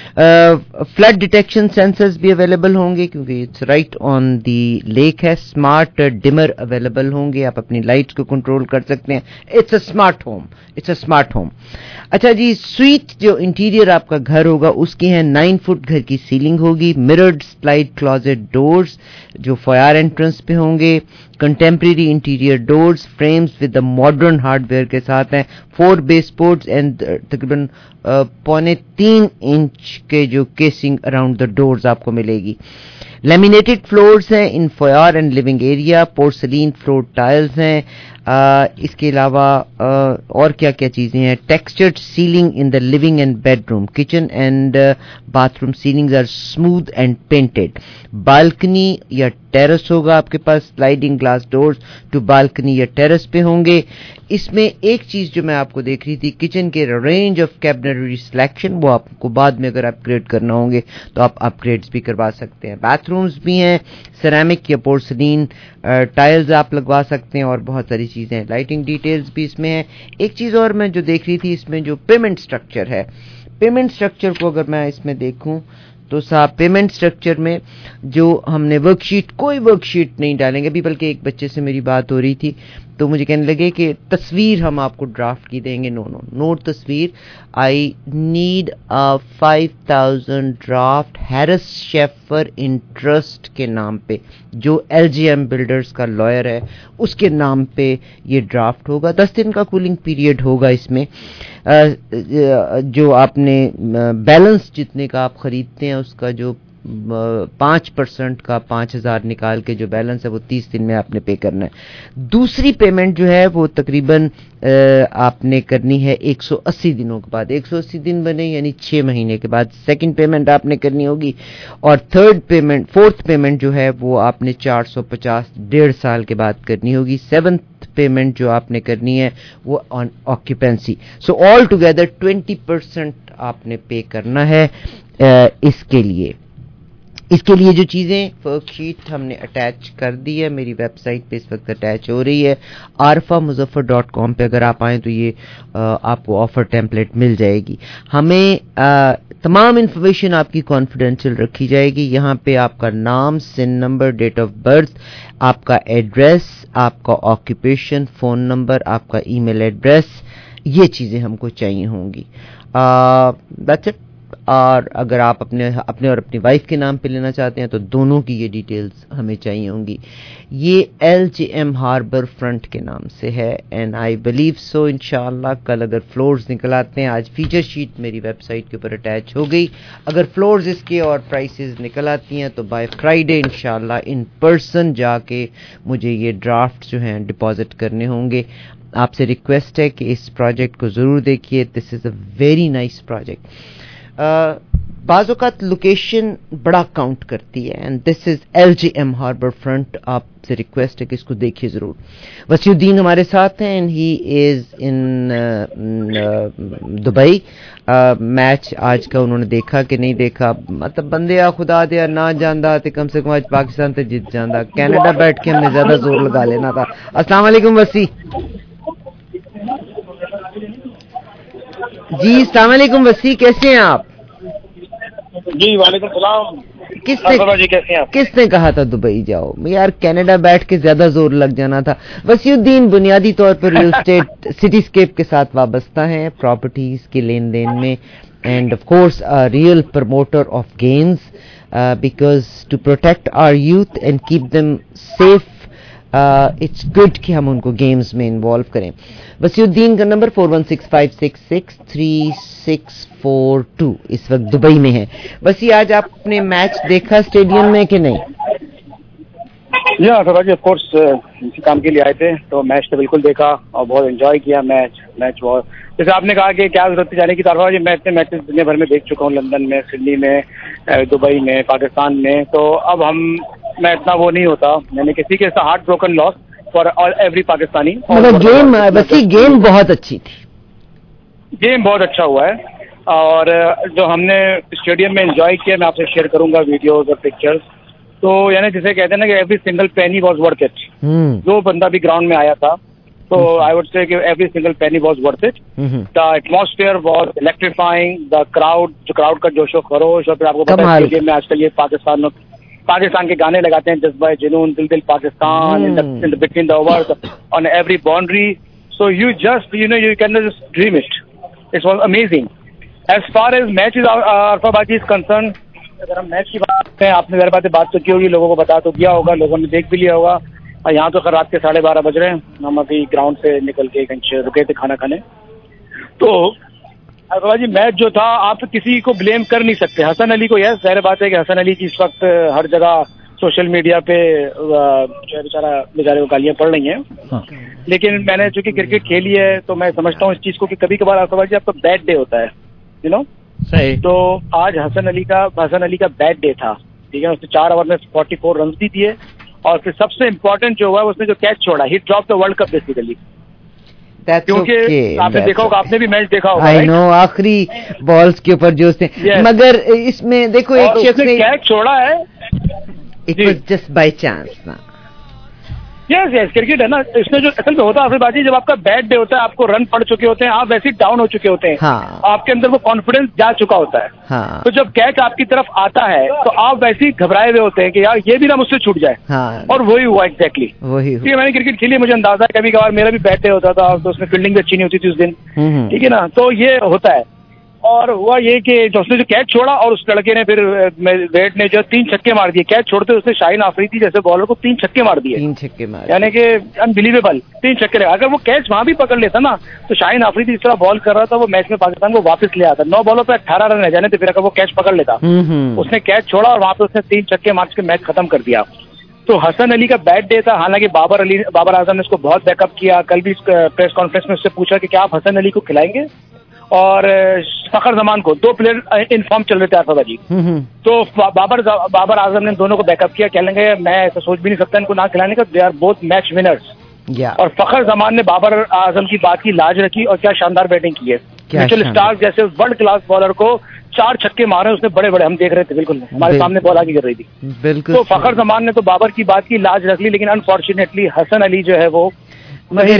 فلڈ ڈیٹیکشن سینسرز بھی اویلیبل ہوں گے کیونکہ it's right on the lake ہے. اسمارٹ ڈمر اویلیبل ہوں گے, آپ اپنی لائٹس کو کنٹرول کر سکتے ہیں. It's a smart home, it's a smart home. اچھا جی, سویٹ جو انٹیریئر آپ کا گھر ہوگا اس کی ہیں 9 فٹ گھر کی سیلنگ ہوگی. مررڈ سلائڈ کلوزٹ ڈورز جو فوائر انٹرنس پہ ہوں گے. Contemporary interior doors frames with the modern hardware کے ساتھ ہیں. 4 بیس بورڈز اینڈ تقریباً 3.25 انچ کے جو کیسنگ اراؤنڈ دا ڈورز آپ کو ملے گی. لیمینیٹڈ فلورز ہیں in foyer and living area. Porcelain floor tiles ہیں. اس کے علاوہ اور کیا کیا چیزیں ہیں. Textured ceiling in the living and bedroom. Kitchen and bathroom ceilings are smooth and painted. Balcony یا ٹیرس ہوگا آپ کے پاس. Sliding glass doors to balcony یا ٹیرس پہ ہوں گے. اس میں ایک چیز جو میں آپ کو دیکھ رہی تھی, کچن کے رینج آف کیبنری سلیکشن, وہ آپ کو بعد میں اگر اپ گریڈ کرنا ہوں گے تو آپ اپ گریڈز بھی کروا سکتے ہیں. باتھ رومز بھی ہیں, سیرامک یا پورسلین ٹائلز آپ لگوا سکتے ہیں, اور بہت ساری چیزیں. لائٹنگ ڈیٹیلز بھی اس میں ہیں. ایک چیز اور میں جو دیکھ رہی تھی, اس میں جو پیمنٹ سٹرکچر ہے, پیمنٹ سٹرکچر کو اگر میں اس میں دیکھوں تو صاحب پیمنٹ سٹرکچر میں جو ہم نے ورک شیٹ, کوئی ورک شیٹ نہیں ڈالیں گے ابھی, بلکہ ایک بچے سے میری بات ہو رہی تھی تو مجھے کہنے لگے کہ تصویر ہم آپ کو ڈرافٹ کی دیں گے. نو تصویر. آئی نیڈ 5000 ڈرافٹ ہیرس شیفر انٹرسٹ کے نام پہ, جو LJM بلڈرز کا لائر ہے اس کے نام پہ یہ ڈرافٹ ہوگا. 10 دن کا کولنگ پیریڈ ہوگا اس میں. جو آپ نے بیلنس جتنے کا آپ خریدتے ہیں اس کا جو 5% کا 5000 نکال کے جو بیلنس ہے وہ 30 دن میں آپ نے پے کرنا ہے. دوسری پیمنٹ جو ہے وہ تقریباً آپ نے کرنی ہے 180 دنوں کے بعد. 180 دن بنے یعنی 6 مہینے کے بعد سیکنڈ پیمنٹ آپ نے کرنی ہوگی. اور فورتھ پیمنٹ جو ہے وہ آپ نے 450 1.5 سال کے بعد کرنی ہوگی. 7th پیمنٹ جو آپ نے کرنی ہے وہ آن آکیوپینسی. سو آل ٹوگیدر 20% آپ نے پے کرنا ہے اس کے لیے. اس کے لیے جو چیزیں ورک شیٹ ہم نے اٹیچ کر دی ہے, میری ویب سائٹ پہ اس وقت اٹیچ ہو رہی ہے. arfamuzafar.com پہ اگر آپ آئیں تو یہ آپ کو آفر ٹیمپلیٹ مل جائے گی. ہمیں تمام انفارمیشن آپ کی کانفیڈینشیل رکھی جائے گی. یہاں پہ آپ کا نام, SIN number, date of birth, آپ کا ایڈریس, آپ کا آکیوپیشن, فون نمبر, آپ کا ای میل ایڈریس, یہ چیزیں ہم کو چاہیے ہوں گی. That's it. اور اگر آپ اپنے اور اپنی وائف کے نام پہ لینا چاہتے ہیں تو دونوں کی یہ ڈیٹیلز ہمیں چاہیے ہوں گی. یہ LJM ہاربر فرنٹ کے نام سے ہے اینڈ آئی بلیو سو. انشاءاللہ کل اگر فلورز نکل آتے ہیں, آج فیچر شیٹ میری ویب سائٹ کے اوپر اٹیچ ہو گئی, اگر فلورز اس کے اور پرائسز نکل آتی ہیں تو بائی فرائیڈے انشاءاللہ ان پرسن جا کے مجھے یہ ڈرافٹ جو ہیں ڈپازٹ کرنے ہوں گے. آپ سے ریکویسٹ ہے کہ اس پروجیکٹ کو ضرور دیکھیے. This is a very nice project. بعض اوقات لوکیشن بڑا کاؤنٹ کرتی ہے and this is LJM harbour front. آپ سے ریکویسٹ ہے کہ اس کو دیکھیے ضرور. وسیع الدین ہمارے ساتھ ہیں and he is in Dubai. Match آج کا انہوں نے دیکھا کہ نہیں دیکھا, مطلب بندے خدا دیا نہ جاندہ تے کم سے کم آج پاکستان تے جیت جاندہ. کینیڈا بیٹھ کے ہم نے زیادہ زور لگا لینا تھا. السلام علیکم وسیع. جی السلام علیکم وسیع, کیسے ہیں آپ؟ جی وعلیکم السلام. کس نے کہا تھا دبئی جاؤ یار, کینیڈا بیٹھ کے زیادہ زور لگ جانا تھا. وسیع الدین بنیادی طور پر ریل اسٹیٹ سٹی اسکیپ کے ساتھ وابستہ ہیں, پراپرٹیز کے لین دین میں, and of course real promoter of games because to protect our youth and keep them safe. It's good کہ ہم ان کو گیمز میں انوالو کریں. وسیع الدین کا نمبر 4165663642 اس وقت دبئی میں ہے. وسیع آج آپ نے میچ دیکھا اسٹیڈیم میں کہ نہیں؟ جی ہاں سر جی, آف کورس اسی کام کے لیے آئے تھے تو میچ تو بالکل دیکھا اور بہت انجوائے کیا. میچ بہت, جیسے آپ نے کہا کہ کیا ضرورت جانے کی طرف, جی میں اتنے میچز دنیا بھر میں دیکھ چکا ہوں, لندن میں, سڈنی میں, دبئی میں, پاکستان میں. تو اب میں اتنا وہ نہیں ہوتا, میں نے کسی کے heart broken loss for every Pakistani. مطلب گیم بہت اچھی تھی, گیم بہت اچھا ہوا ہے اور جو ہم نے اسٹیڈیم میں انجوائے کیا میں آپ سے شیئر کروں گا ویڈیوز اور پکچرز. تو یعنی جسے کہتے ہیں نا کہ every single penny was worth it. جو بندہ بھی گراؤنڈ میں آیا تھا تو آئی وڈ سے کہ every single penny was worth it. The atmosphere was electrifying, the crowd کا جوش و خروش. اور پھر آپ کو پتا ہے اسٹیڈیم میں آج کل یہ پاکستان کے گانے لگاتے ہیں, جذبہ جنون, دل دل Pakistan, between the overs, on every boundary. So you just you can just dream it. It was amazing. As far as match Arfa باجی از کنسرن, اگر ہم میچ کی بات کرتے ہیں, آپ نے ظاہر بات بات تو کی ہوگی, لوگوں کو بتا تو دیا ہوگا, لوگوں نے دیکھ بھی لیا ہوگا. یہاں تو رات کے 12:30 بج رہے ہیں, ہم ابھی گراؤنڈ سے نکل کے کہیں رکے تھے کھانا کھانے. تو جی میچ جو تھا آپ کسی کو بلیم کر نہیں سکتے. حسن علی کو, یس ظاہر بات ہے کہ حسن علی کی اس وقت ہر جگہ سوشل میڈیا پہ بیچارے کو گالیاں پڑ رہی ہیں. لیکن میں نے چونکہ کرکٹ کھیلی ہے تو میں سمجھتا ہوں اس چیز کو کہ کبھی کبھار جی آپ کا بیڈ ڈے ہوتا ہے, یو نو. تو آج حسن علی کا بیڈ ڈے تھا, ٹھیک ہے. اس نے 4 اوور میں 44 رنز بھی دیے اور پھر سب سے امپورٹنٹ جو ہوا اس نے جو کیچ چھوڑا, he drop the world cup basically. کیونکہ آپ نے دیکھا ہوگا, آپ نے بھی میچ دیکھا ہوگا, آئی نو آخری بالز کے اوپر جو اس نے, مگر اس میں دیکھو ایک شخص نے کیچ چھوڑا ہے, it was just by chance نا. یس کرکٹ ہے نا. اس میں جو اصل میں ہوتا ہے بات, جب آپ کا بیڈ ڈے ہوتا ہے, آپ کو رن پڑ چکے ہوتے ہیں, آپ ویسے ڈاؤن ہو چکے ہوتے ہیں, آپ کے اندر وہ کانفیڈینس جا چکا ہوتا ہے. تو جب کیچ آپ کی طرف آتا ہے تو آپ ویسے ہی گھبرائے ہوئے ہوتے ہیں کہ یار یہ بھی نہ مجھ سے چھوٹ جائے. اور وہی ہوا ایگزیکٹلی. میں نے کرکٹ کھیلی, مجھے اندازہ ہے کبھی کبھار میرا بھی بیڈ ڈے ہوتا تھا تو اس میں فیلڈنگ بھی اچھی نہیں ہوتی تھی اس دن, ٹھیک ہے نا. تو یہ ہوتا ہے. اور ہوا یہ کہ اس نے جو کیچ چھوڑا اور اس لڑکے نے پھر ویٹ نے جو 3 چھکے مار دیے. کیچ چھوڑتے اس نے شاہین آفریدی جیسے بالر کو 3 چھکے مار دیے, یعنی کہ انبلیویبل 3 چھکے. اگر وہ کیچ وہاں بھی پکڑ لیتا نا تو شاہین آفریدی اس طرح بال کر رہا تھا, وہ میچ میں پاکستان کو واپس لے آتا. 9 بالوں پہ 18 رن رہ جانے تھے, پھر اگر وہ کیچ پکڑ لیتا. اس نے کیچ چھوڑا اور وہاں پہ اس نے 3 چھکے مار کے میچ ختم کر دیا. تو حسن علی کا بیڈ ڈے تھا. حالانکہ بابر اعظم نے اس کو بہت بیک اپ کیا. کل بھی پریس کانفرنس میں اس سے پوچھا کہ کیا آپ حسن علی کو کھلائیں گے, اور فخر زمان کو. 2 پلیئر انفارم چل رہے تھے آصف جی. تو بابر اعظم نے دونوں کو بیک اپ کیا. کہنے لگے میں ایسا سوچ بھی نہیں سکتا ان کو نہ کھلانے کا, they are both match winners. اور فخر زمان نے بابر اعظم کی بات کی لاج رکھی اور کیا شاندار بیٹنگ کی ہے. مچل اسٹارک جیسے ورلڈ کلاس بالر کو 4 چھکے مارے اس نے, بڑے بڑے, ہم دیکھ رہے تھے بالکل ہمارے سامنے بال آگے کر رہی تھی. تو فخر زمان نے تو بابر کی بات کی لاج رکھ لی, لیکن انفارچونیٹلی حسن علی جو ہے وہ मगर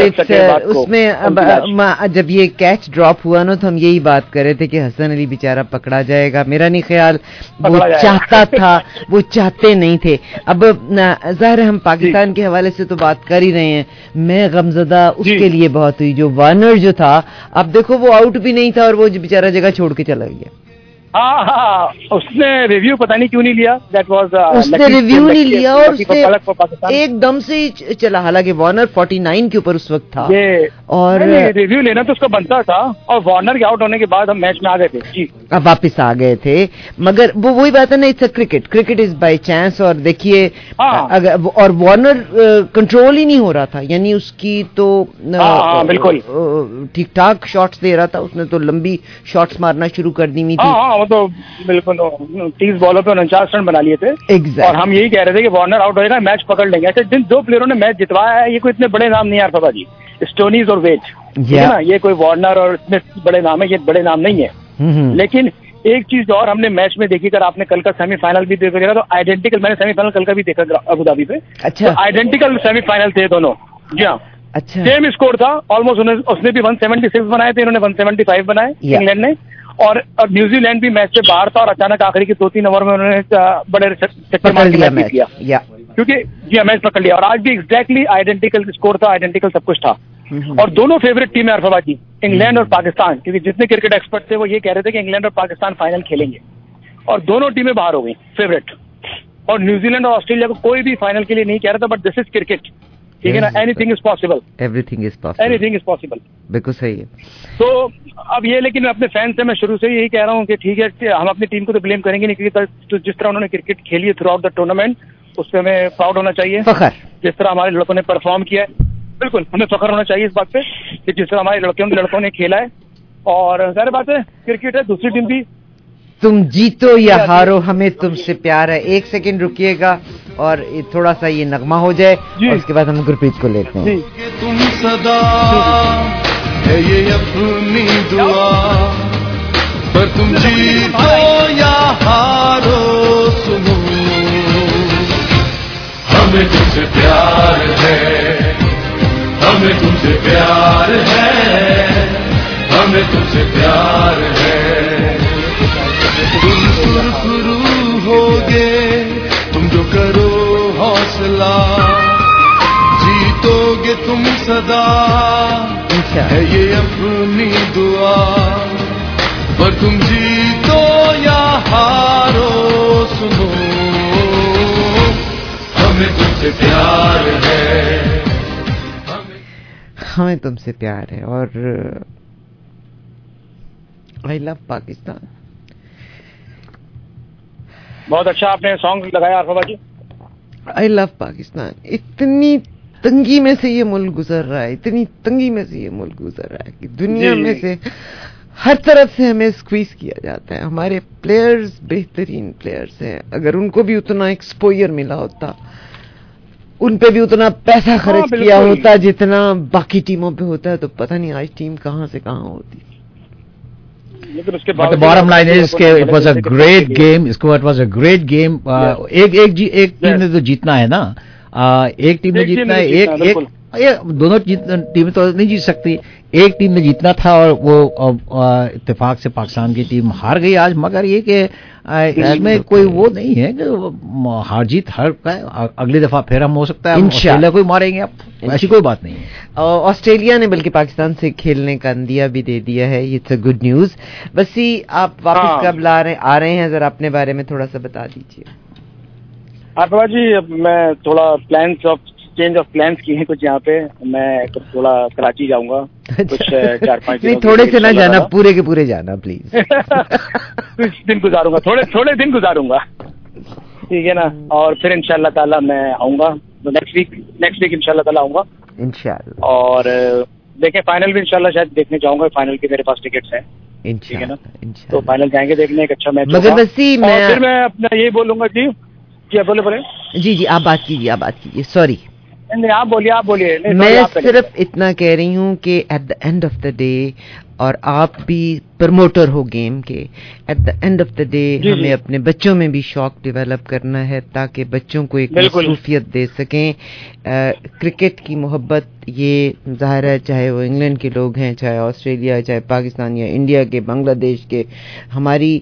उसमें जब ये कैच ड्रॉप हुआ ना तो हम यही बात कर रहे थे कि हसन अली बेचारा पकड़ा जाएगा, मेरा नहीं ख्याल वो चाहता था, वो चाहते नहीं थे। अब ज़ाहिर हम पाकिस्तान के हवाले से तो बात कर ही रहे हैं, मैं गमज़दा उसके लिए बहुत हुई जो वार्नर जो था, अब देखो वो आउट भी नहीं था और वो बेचारा जगह छोड़ के चला गया। हाँ, उसने रिव्यू पता नहीं क्यों नहीं लिया, दैट वाज उसने रिव्यू नहीं लिया और उसने एकदम से ही चला, हालांकि वार्नर 49 के ऊपर उस वक्त था और रिव्यू लेना तो उसका बनता था और वार्नर के आउट होने के बाद हम मैच में आ गए थे जी, अब वापस आ गए थे। मगर वो वही बात है ना, it's a cricket is by chance. और देखिए अगर और वार्नर कंट्रोल ही नहीं हो रहा था, यानी उसकी तो बिल्कुल ठीक ठाक शॉट्स दे रहा था, उसने तो लंबी शॉट्स मारना शुरू कर दी हुई थी। वो तो बिल्कुल 30 बॉलों पे 49 रन बना लिए थे और हम यही कह रहे थे कि वार्नर आउट होएगा, मैच पकड़ लेंगे। ऐसे जिन दो प्लेयरों ने मैच जितवाया है ये कोई इतने बड़े नाम नहीं है अरफा जी, स्टोनीज और वेट, ठीक है ना, ये कोई वार्नर और इतने बड़े नाम है, ये बड़े नाम नहीं है। लेकिन एक चीज और हमने मैच में देखी, अगर आपने कल का सेमीफाइनल भी देखा तो आइडेंटिकल, मैंने सेमीफाइनल कल का भी देखा अबू धाबी पे, अच्छा आइडेंटिकल सेमीफाइनल थे दोनों जी हाँ, अच्छा सेम स्कोर था ऑलमोस्ट, उसने भी 176 बनाए थे, इन्होंने 175 बनाए इंग्लैंड ने, और न्यूजीलैंड भी मैच से बाहर था और अचानक आखिरी के 2-3 ओवर में उन्होंने बड़े चक्कर मार के मैच किया, क्योंकि जी मैच पकड़ लिया। और आज भी एग्जैक्टली आइडेंटिकल स्कोर था, आइडेंटिकल सब कुछ था। और दोनों फेवरेट टीम है अरफा जी, इंग्लैंड और पाकिस्तान, क्योंकि जितने क्रिकेट एक्सपर्ट थे वो ये कह रहे थे कि इंग्लैंड और पाकिस्तान फाइनल खेलेंगे और दोनों टीमें बाहर हो गई फेवरेट। और न्यूजीलैंड और ऑस्ट्रेलिया को कोई भी फाइनल के लिए नहीं कह रहा था, बट दिस इज क्रिकेट, ठीक है ना, anything is possible, everything is possible, anything is possible, बिल्कुल सही है। तो अब ये, लेकिन मैं अपने फैन से मैं शुरू से यही कह रहा हूँ कि ठीक है, हम अपनी टीम को तो ब्लेम करेंगे नहीं, क्योंकि जिस तरह उन्होंने क्रिकेट खेली है थ्रू आउट द टूर्नामेंट, उस पर हमें प्राउड होना चाहिए, फखर, जिस तरह हमारे लड़कों ने परफॉर्म किया है, बिल्कुल हमें फखर होना चाहिए इस बात पे कि जिस तरह हमारे लड़कों ने खेला है। और जाहिर बात है क्रिकेट है, दूसरी टीम भी, तुम जीतो या हारो हमें तुमसे प्यार है। एक सेकंड रुकिएगा और थोड़ा सा ये नगमा हो जाए और उसके बाद हम गुरप्रीत को लेते हैं। तुम सदा है ये अपनी दुआ, पर तुम जीतो या हारो सुनो, हमें तुमसे प्यार है, हमें तुमसे प्यार है, हमें तुमसे प्यार है। तुम सुरखरू होगे तुम जो करो हौसला, जीतोगे तुम सदा है ये अपनी दुआ, पर तुम जीतो या हारो सुनो, हमें तुमसे प्यार है, हमें तुमसे प्यार है। और आई लव पाकिस्तान। बहुत अच्छा आपने सॉन्ग लगाया अरफा जी, आई लव पाकिस्तान। इतनी तंगी में से ये मुल्क गुजर रहा है, इतनी तंगी में से ये मुल्क गुजर रहा है कि दुनिया में से हर तरफ से हमें स्क्वीज किया जाता है। हमारे प्लेयर्स बेहतरीन प्लेयर्स हैं, अगर उनको भी उतना एक्सपोजर मिला होता, उन पे भी उतना पैसा खर्च किया होता जितना बाकी टीमों पे होता है, तो पता नहीं आज टीम कहां से कहां होती। But the bottom line is कि it was a great game. इसको it was a great game. एक टीम ने तो जीतना है ना, एक टीम ने जीतना है, एक दोनों टीमें तो नहीं जीत सकती, एक टीम ने जीतना था और वो इत्तेफाक से पाकिस्तान की टीम हार गई आज। मगर ये कि इसमें कोई वो नहीं है कि हार जीत हर का, अगली दफा फिर हम हो सकता है ऑस्ट्रेलिया को मारेंगे, अब ऐसी कोई बात नहीं है। ऑस्ट्रेलिया ने बल्कि पाकिस्तान से खेलने का अंदिया भी दे दिया है, इट्स अ गुड न्यूज। वसी आप वापस कब आ रहे हैं, जरा अपने बारे में थोड़ा सा बता दीजिए। अरफा जी, अब मैं थोड़ा चेंज ऑफ प्लान्स किए हैं कुछ यहाँ पे, मैं थोड़ा कराची जाऊंगा कुछ 4-5 दिन। थोड़े से ना जाना, पूरे के पूरे जाना प्लीज। कुछ दिन गुजारूंगा, थोड़े दिन गुजारूंगा, ठीक है ना, और फिर इंशाल्लाह ताला मैं आऊंगा, तो नेक्स्ट वीक इंशाल्लाह ताला आऊंगा इंशाल्लाह। और देखें फाइनल भी इंशाल्लाह शायद देखने जाऊंगा, फाइनल के मेरे पास टिकट्स हैं, ठीक है ना, तो फाइनल जाएंगे देखने, एक अच्छा मैच होगा। फिर मैं अपना यही बोलूंगा जी, बोले जी आप बात कीजिए, सॉरी। نہیں آپ بولیے. میں صرف اتنا کہہ رہی ہوں کہ at the end of the day, اور آپ بھی پروموٹر ہو گیم کے، at the end of the day ہمیں اپنے بچوں میں بھی شوق ڈیولپ کرنا ہے تاکہ بچوں کو ایک مصروفیت دے سکیں. کرکٹ کی محبت یہ ظاہر ہے، چاہے وہ انگلینڈ کے لوگ ہیں، چاہے آسٹریلیا، چاہے پاکستان یا انڈیا کے، بنگلہ دیش کے، ہماری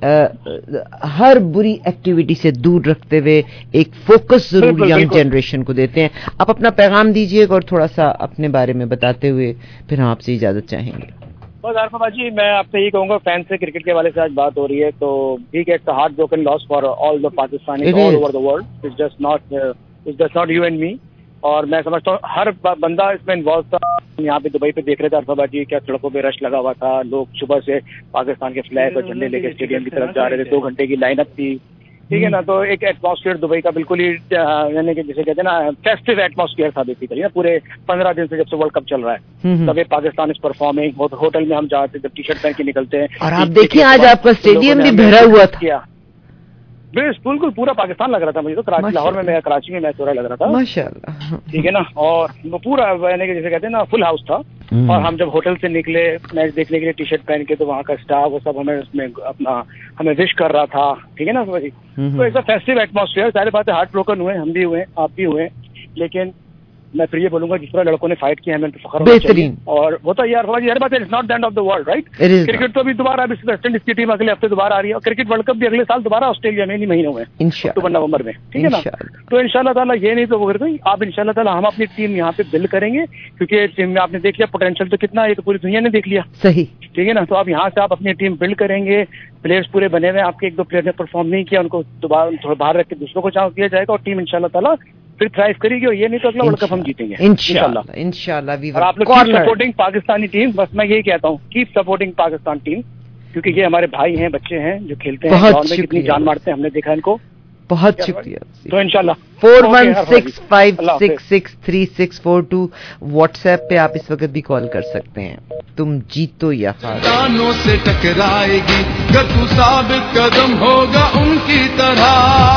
ہر بری ایکٹیویٹی سے دور رکھتے ہوئے ایک فوکس ضرور ینگ جنریشن کو دیتے ہیں. آپ اپنا پیغام دیجیے اور تھوڑا سا اپنے بارے میں بتاتے ہوئے پھر ہم آپ سے اجازت چاہیں گے. بس عارفہ جی، میں آپ سے یہی کہوں گا، فین سے کرکٹ کے حوالے سے آج بات ہو رہی ہے تو ٹھیک ہے، it's a heart broken loss for all the Pakistanis all over the world. It's just not you and me. اور میں سمجھتا ہوں ہر بندہ اس میں انوالو تھا. یہاں پہ دبئی پہ دیکھ رہے تھے عارفہ جی، کیا سڑکوں پہ رش لگا ہوا تھا، لوگ صبح سے پاکستان کے فلیگ اور جھنڈے لے کے اسٹیڈیم کی طرف جا رہے تھے. 2 گھنٹے کی لائن اپ تھی، ٹھیک ہے نا. تو ایک ایٹماسفیئر دبئی کا بالکل ہی یعنی کہ جسے کہتے ہیں نا فیسٹو ایٹماسفیئر تھا بیسیکلی نا. پورے 15 دن سے جب سے ورلڈ کپ چل رہا ہے تب پاکستان از پرفارمنگ. ہوٹل میں ہم جاتے جب ٹی شرٹ پہن کے نکلتے ہیں، اور آپ دیکھیں آج آپ کا اسٹیڈیم بھی بھرا ہوا تھا. بالکل پورا پاکستان لگ رہا تھا مجھے تو. کراچی، لاہور میں کراچی میں میچ ہو رہا لگ رہا تھا ماشاءاللہ، ٹھیک ہے نا. اور وہ پورا یعنی کہ جیسے کہتے ہیں نا فل ہاؤس تھا. اور ہم جب ہوٹل سے نکلے میچ دیکھنے کے لیے ٹی شرٹ پہن کے، تو وہاں کا اسٹاف وہ سب ہمیں اس میں اپنا ہمیں وش کر رہا تھا، ٹھیک ہے نا. تو ایسا فیسٹیو ایٹماسفیئر. ساری باتیں ہارٹ بروکن ہوئے، ہم بھی ہوئے، آپ بھی ہوئے، لیکن میں پھر یہ بولوں گا جس طرح لڑکوں نے فائٹ کیا ہمیں تو فخر ہونا چاہیے. اور وہ تو یار ہر بات it's not the end of the world, right. Cricket تو ابھی دوبارہ اب ویسٹ انڈیز کی ٹیم اگلے ہفتے دوبارہ آ رہی ہے، اور کرکٹ ورلڈ کپ بھی اگلے سال دوبارہ آسٹریلیا میں انہی مہینوں میں اکتوبر نومبر میں، ٹھیک ہے نا. تو ان شاء اللہ تعالیٰ یہ نہیں تو وہ کرتے آپ، ان شاء اللہ تعالیٰ ہم اپنی ٹیم یہاں پہ بلڈ کریں گے، کیونکہ ٹیم میں آپ نے دیکھ لیا پوٹینشیل تو کتنا ہے، یہ تو پوری دنیا نے دیکھ لیا. صحیح، ٹھیک ہے نا. تو آپ یہاں سے آپ اپنی ٹیم بلڈ کریں گے. پلیئرس پورے بنے ہوئے، آپ کے 1-2 پلیئر نے پرفارم نہیں کیا، ان کو دوبارہ تھوڑا باہر رکھ کے دوسروں کو چانس دیا جائے گا، اور ٹیم ان شاء اللہ تعالیٰ پھر ٹرائی کرے گی. اور یہ نہیں تو اگلا ورلڈ کپ ہم جیتیں گے انشاءاللہ. اور آپ لوگ کیپ سپورٹنگ پاکستانی ٹیم. بس میں یہی کہتا ہوں، کیپ سپورٹنگ پاکستان ٹیم، کیونکہ یہ ہمارے بھائی ہیں، بچے ہیں جو کھیلتے ہیں گراؤنڈ میں، کتنی جان مارتے ہیں، ہم نے دیکھا ان کو. بہت شکریہ. تو انشاءاللہ 4165663642 واٹس ایپ پہ آپ اس وقت بھی کال کر سکتے ہیں. تم جیتو یا دانوں سے ٹکرائے گی گر تو ثابت قدم ہوگا ان کی طرح،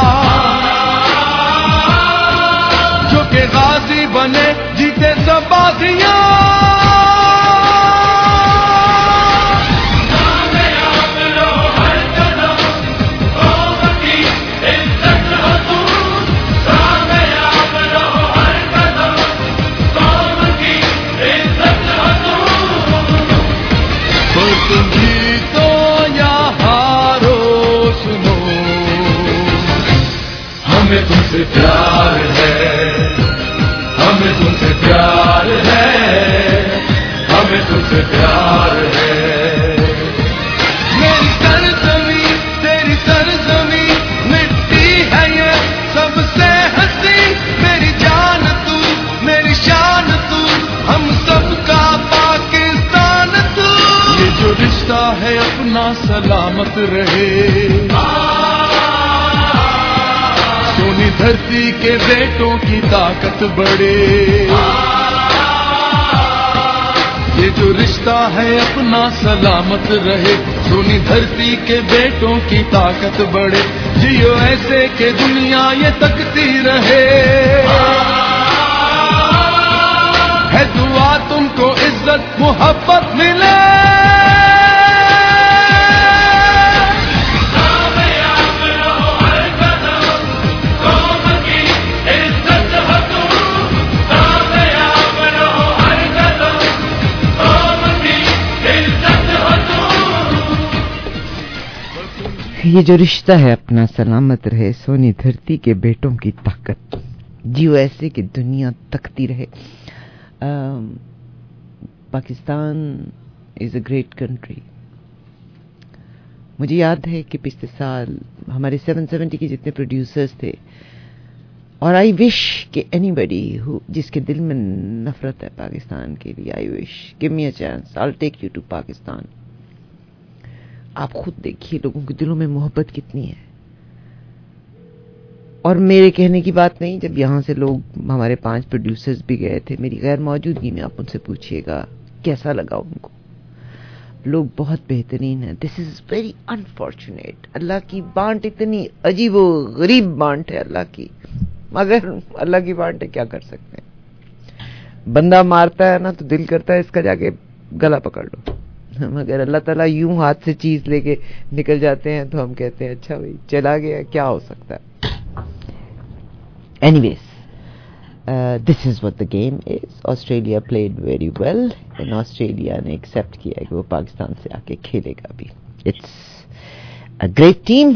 جو کہ غازی بنے جیتے سب بازیاں. تم جیتو یا ہارو سنو، ہمیں تم سے پیار ہے، ہمیں تم سے پیار ہے، ہمیں تم سے پیار ہے. میری سرزمین تیری سرزمین، مٹی ہے یہ سب سے حسین. میری جان تو، میری شان تو، ہم سب کا پاکستان تو. یہ جو رشتہ ہے اپنا سلامت رہے، سونی دھرتی کے بیٹوں کی طاقت بڑھے. یہ جو رشتہ ہے اپنا سلامت رہے، سونی دھرتی کے بیٹوں کی طاقت بڑھے. جیو ایسے کہ دنیا یہ تکتی رہے، ہے دعا تم کو عزت محبت ملے. یہ جو رشتہ ہے اپنا سلامت رہے، سونی دھرتی کے بیٹوں کی طاقت، جیو ایسے کہ دنیا تکتی رہے. Pakistan is a great country. مجھے یاد ہے کہ پچھلے سال ہمارے 770 کے جتنے پروڈیوسرز تھے، اور آئی وش کہ اینی بڈی جس کے دل میں نفرت ہے پاکستان کے لیے، I wish give me a chance, I will take you to Pakistan. آپ خود دیکھیے لوگوں کے دلوں میں محبت کتنی ہے. اور میرے کہنے کی بات نہیں، جب یہاں سے لوگ ہمارے 5 پروڈیوسرز بھی گئے تھے میری غیر موجودگی میں، آپ ان سے پوچھیے گا کیسا لگا ان کو. لوگ بہت بہترین ہیں. دس از ویری انفارچونیٹ. اللہ کی بانٹ اتنی عجیب و غریب بانٹ ہے اللہ کی، مگر اللہ کی بانٹ ہے، کیا کر سکتے ہیں. بندہ مارتا ہے نا تو دل کرتا ہے اس کا جا کے گلا پکڑ لو, مگر اللہ تعالیٰ یوں ہاتھ سے چیز لے کے نکل جاتے ہیں تو ہم کہتے ہیں اچھا بھائی چلا گیا, کیا ہو سکتا ہے. Anyways, this is what the game is. Australia played very well and Australia نے accept کیا کہ وہ پاکستان سے آ کے کھیلے گا بھی. It's a great team.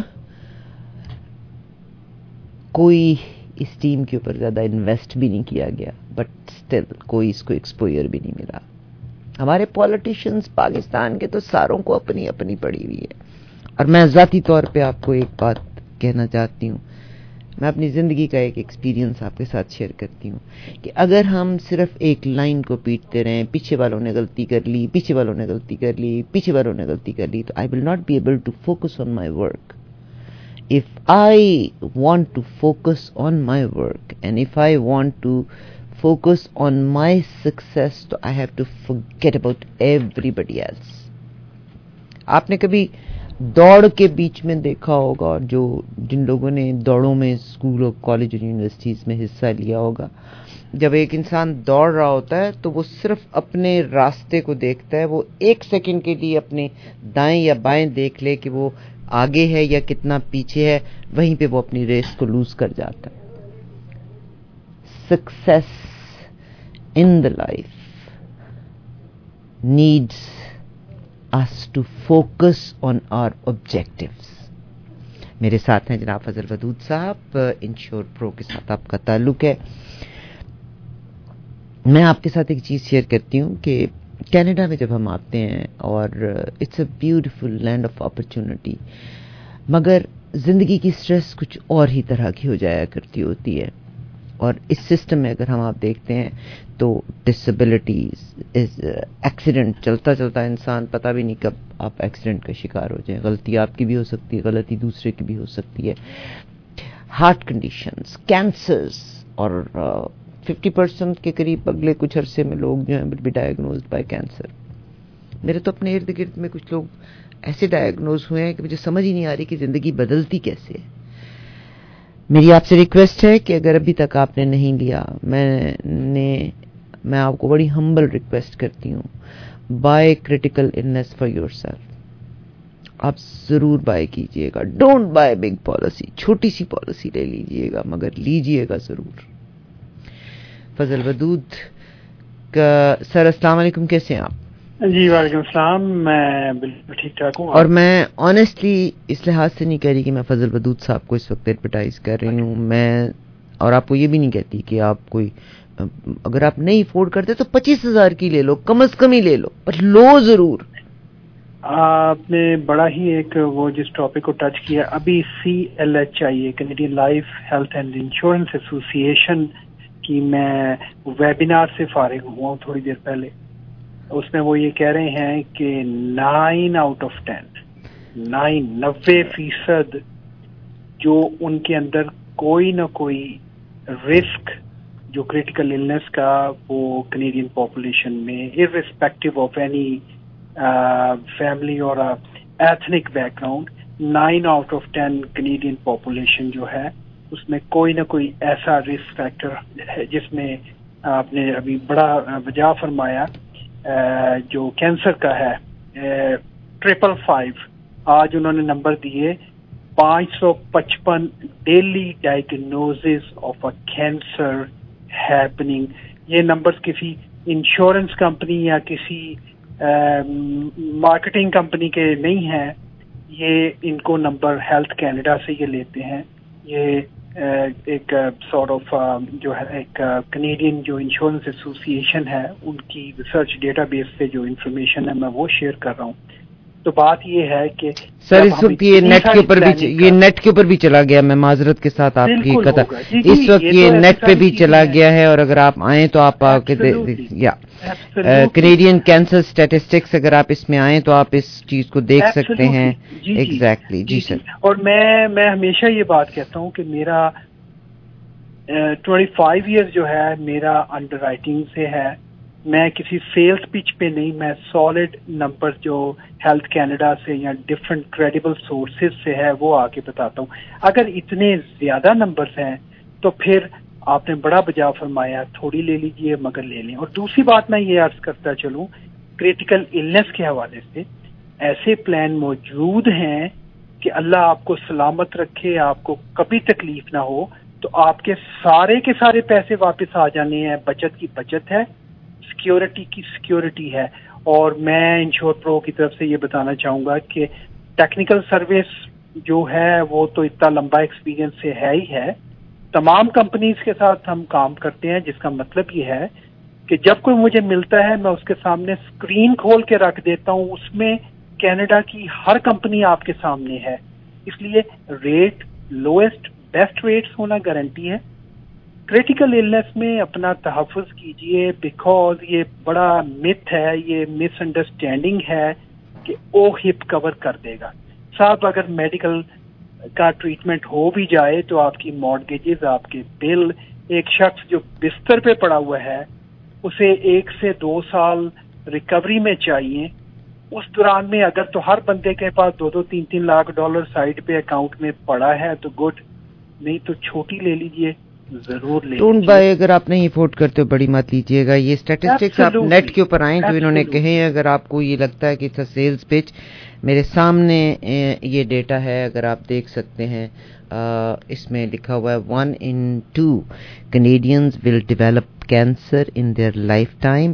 کوئی اس ٹیم کے اوپر زیادہ انویسٹ بھی نہیں کیا گیا, بٹ اسٹل کوئی اس کو ایکسپوئر بھی نہیں ملا. ہمارے پولیٹیشینز پاکستان کے تو ساروں کو اپنی اپنی پڑی ہوئی ہے. اور میں ذاتی طور پہ آپ کو ایک بات کہنا چاہتی ہوں, میں اپنی زندگی کا ایک ایکسپیرینس آپ کے ساتھ شیئر کرتی ہوں کہ اگر ہم صرف ایک لائن کو پیٹتے رہیں, پیچھے والوں نے غلطی کر لی, پیچھے والوں نے غلطی کر لی, پیچھے والوں نے غلطی کر لی, تو I will not be able to focus on my work. If I want to focus on my work and if I want to focus on my success, so I have to forget about everybody else. آپ نے کبھی دوڑ کے بیچ میں دیکھا ہوگا, جو جن لوگوں نے دوڑوں میں اسکول اور کالج اور یونیورسٹیز میں حصہ لیا ہوگا, جب ایک انسان دوڑ رہا ہوتا ہے تو وہ صرف اپنے راستے کو دیکھتا ہے, وہ ایک سیکنڈ کے لیے اپنے دائیں یا بائیں دیکھ لے کہ وہ آگے ہے یا کتنا پیچھے ہے, وہیں پہ وہ اپنی ریس کو لوز کر جاتا ہے. Success in the life needs us to focus on our objectives. میرے ساتھ ہیں جناب فضل ودود صاحب, انشور پرو کے ساتھ آپ کا تعلق ہے. میں آپ کے ساتھ ایک چیز شیئر کرتی ہوں کہ کینیڈا میں جب ہم آتے ہیں, اور it's a beautiful land of opportunity, مگر زندگی کی سٹریس کچھ اور ہی طرح کی ہو جایا کرتی ہوتی ہے. اور اس سسٹم میں اگر ہم آپ دیکھتے ہیں تو ڈسیبلٹیز, ایکسیڈنٹ, چلتا چلتا انسان پتہ بھی نہیں کب آپ ایکسیڈنٹ کا شکار ہو جائیں. غلطی آپ کی بھی ہو سکتی ہے, غلطی دوسرے کی بھی ہو سکتی ہے. ہارٹ کنڈیشنز, کینسرز, اور 50% کے قریب اگلے کچھ عرصے میں لوگ جو ہیں will be diagnosed by cancer. میرے تو اپنے ارد گرد میں کچھ لوگ ایسے ڈائگنوز ہوئے ہیں کہ مجھے سمجھ ہی نہیں آ رہی کہ زندگی بدلتی کیسے ہے. میری آپ سے ریکویسٹ ہے کہ اگر ابھی تک آپ نے نہیں لیا, میں آپ کو بڑی ہمبل ریکویسٹ کرتی ہوں, buy critical illness for yourself. آپ ضرور بائی کیجئے گا. ڈونٹ بائی بگ پالیسی, چھوٹی سی پالیسی لے لیجئے گا, مگر لیجئے گا ضرور. فضل ودود کا سر, السلام علیکم, کیسے ہیں آپ؟ جی وعلیکم السلام, میں بالکل ٹھیک ٹھاک ہوں. اور میں آنیسٹلی اس لحاظ سے نہیں کہہ رہی کہ میں فضل ودود صاحب کو اس وقت ایڈورٹائز کر رہی ہوں, میں اور آپ کو یہ بھی نہیں کہتی کہ آپ کوئی, اگر آپ نہیں افورڈ کرتے تو 25,000 کی لے لو, کم از کم ہی لے لو, پر لو ضرور. آپ نے بڑا ہی ایک وہ جس ٹاپک کو ٹچ کیا, ابھی CLHI Canadian life health and insurance association کی میں ویبینار سے فارغ ہوا ہوں تھوڑی دیر پہلے. اس میں وہ یہ کہہ رہے ہیں کہ 9 آؤٹ آف 10 90% جو ان کے اندر کوئی نہ کوئی رسک جو کریٹیکل النس کا, وہ کینیڈین پاپولیشن میں ارسپیکٹو آف اینی فیملی اور ethnic background, 9 out of 10 Canadian population جو ہے اس میں کوئی نہ کوئی ایسا رسک فیکٹر ہے جس میں آپ نے ابھی بڑا وجہ فرمایا جو کینسر کا ہے. 555 آج انہوں نے نمبر دیے, 555 daily diagnoses of a cancer happening. یہ نمبرز کسی انشورنس کمپنی یا کسی مارکیٹنگ کمپنی کے نہیں ہیں, یہ ان کو نمبر ہیلتھ کینیڈا سے یہ لیتے ہیں. یہ ایک سارٹ آف جو ہے ایک کینیڈین جو انشورنس ایسوسی ایشن ہے ان کی ریسرچ ڈیٹا بیس سے جو انفارمیشن ہے میں وہ شیئر کر رہا ہوں. تو بات یہ ہے کہ سر اس وقت یہ نیٹ کے اوپر بھی, یہ نیٹ کے اوپر بھی چلا گیا, میں معذرت کے ساتھ آپ کی قطع, اس وقت یہ نیٹ پہ بھی چلا گیا ہے, اور اگر آپ آئیں تو آپ یا کینیڈین کینسر اسٹیٹسٹکس اگر آپ اس میں آئیں تو آپ اس چیز کو دیکھ سکتے ہیں. ایگزیکٹلی جی سر. اور میں ہمیشہ یہ بات کہتا ہوں کہ میرا 25 ایئر جو ہے میرا انڈر رائٹنگ سے ہے. میں کسی سیلز پچ پہ نہیں, میں سالڈ نمبر جو ہیلتھ کینیڈا سے یا ڈفرینٹ کریڈیبل سورسز سے ہے وہ آ کے بتاتا ہوں. اگر اتنے زیادہ نمبرز ہیں تو پھر आपने बड़ा बजा फरमाया, थोड़ी ले लीजिए मगर ले लें। और दूसरी बात मैं ये अर्ज करता चलूं, क्रिटिकल इलनेस के हवाले से ऐसे प्लान मौजूद हैं कि अल्लाह आपको सलामत रखे, आपको कभी तकलीफ ना हो, तो आपके सारे के सारे पैसे वापस आ जाने हैं। बचत की बचत है, सिक्योरिटी की सिक्योरिटी है। और मैं इंश्योर प्रो की तरफ से ये बताना चाहूंगा कि टेक्निकल सर्विस जो है वो तो इतना लंबा एक्सपीरियंस से है ही है। तमाम कंपनीज के साथ हम काम करते हैं, जिसका मतलब ये है कि जब कोई मुझे मिलता है मैं उसके सामने स्क्रीन खोल के रख देता हूं, उसमें कनाडा की हर कंपनी आपके सामने है। इसलिए रेट लोएस्ट बेस्ट रेट्स होना गारंटी है। क्रिटिकल इलनेस में अपना तहफ़्फ़ुज़ कीजिए, बिकॉज ये बड़ा मिथ है, ये मिसअंडरस्टैंडिंग है कि ओ हिप कवर कर देगा। साहब अगर मेडिकल का ट्रीटमेंट हो भी जाए तो आपकी मॉर्गेजेस, आपके बिल, एक शख्स जो बिस्तर पे पड़ा हुआ है उसे 1 से 2 साल रिकवरी में चाहिए। उस दौरान में अगर तो हर बंदे के पास 2-2, 3-3 लाख डॉलर साइड पे अकाउंट में पड़ा है तो गुड, नहीं तो छोटी ले लीजिए, जरूर ले टून भाई अगर आप नहीं अफोर्ड करते हो बड़ी मत लीजिएगा। ये स्टैटिस्टिक्स आप नेट के ऊपर आए तो इन्होंने कहे हैं, अगर आपको ये लगता है कि इट्स अ सेल्स पिच, मेरे सामने ये डेटा है, अगर आप देख सकते हैं, इसमें लिखा हुआ है 1 in 2 Canadians will develop cancer in their lifetime.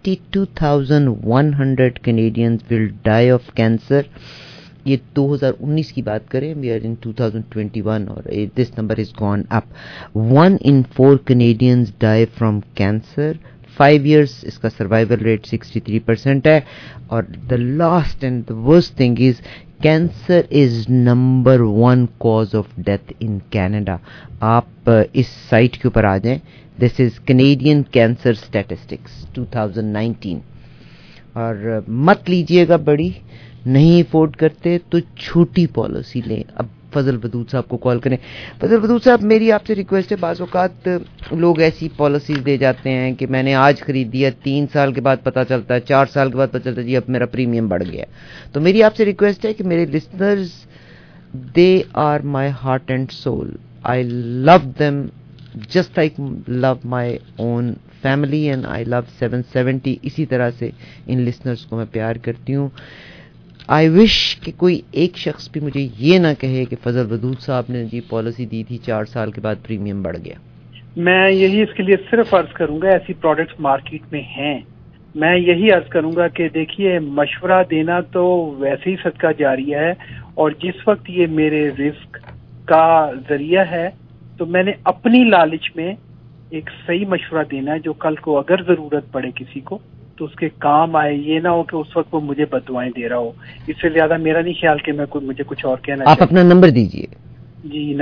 82,100 Canadians will die of cancer. ये 2019 की बात करें, we are in 2021 और this number is gone up. 1 in 4 Canadians die from cancer. 5 years इसका सर्वाइवल रेट 63% है। और the last and the worst thing is cancer is number 1 cause of death in Canada. आप इस site के ऊपर आ जाएं, this is Canadian Cancer Statistics 2019। और मत लीजिएगा बड़ी, नहीं अफोर्ड करते तो छोटी पॉलिसी लें। अब फजल बदूद साहब को कॉल करें। फजल बदूद साहब, मेरी आपसे रिक्वेस्ट है, बाज़ औक़ात लोग ऐसी पॉलिसीज दे जाते हैं कि मैंने आज खरीद दिया, 3 साल के बाद पता चलता है, 4 साल के बाद पता चलता है जी अब मेरा प्रीमियम बढ़ गया। तो मेरी आपसे रिक्वेस्ट है कि मेरे listeners, they are my heart and soul, I love them just like love my own family and I love 770। इसी तरह से इन लिसनर्स को मैं प्यार करती हूँ। आई विश कि कोई एक शख्स भी मुझे ये ना कहे कि फजल बदूद साहब ने जी पॉलिसी दी थी, 4 साल के बाद प्रीमियम बढ़ गया। मैं यही इसके लिए सिर्फ अर्ज करूंगा, ऐसी प्रोडक्ट्स मार्केट में हैं, मैं यही अर्ज करूंगा कि देखिए मशवरा देना तो वैसे ही सदका जारिया है, और जिस वक्त ये मेरे रिस्क का जरिया है तो मैंने अपनी लालच में एक सही मशवरा देना है जो कल को अगर जरूरत पड़े किसी को तो उसके काम आए। ये ना हो कि उस वक्त वो मुझे बददुआएं दे रहा हो। इससे ज्यादा मेरा नहीं ख्याल कि मैं मुझे कुछ और कहना। आप अपना नंबर दीजिए जी।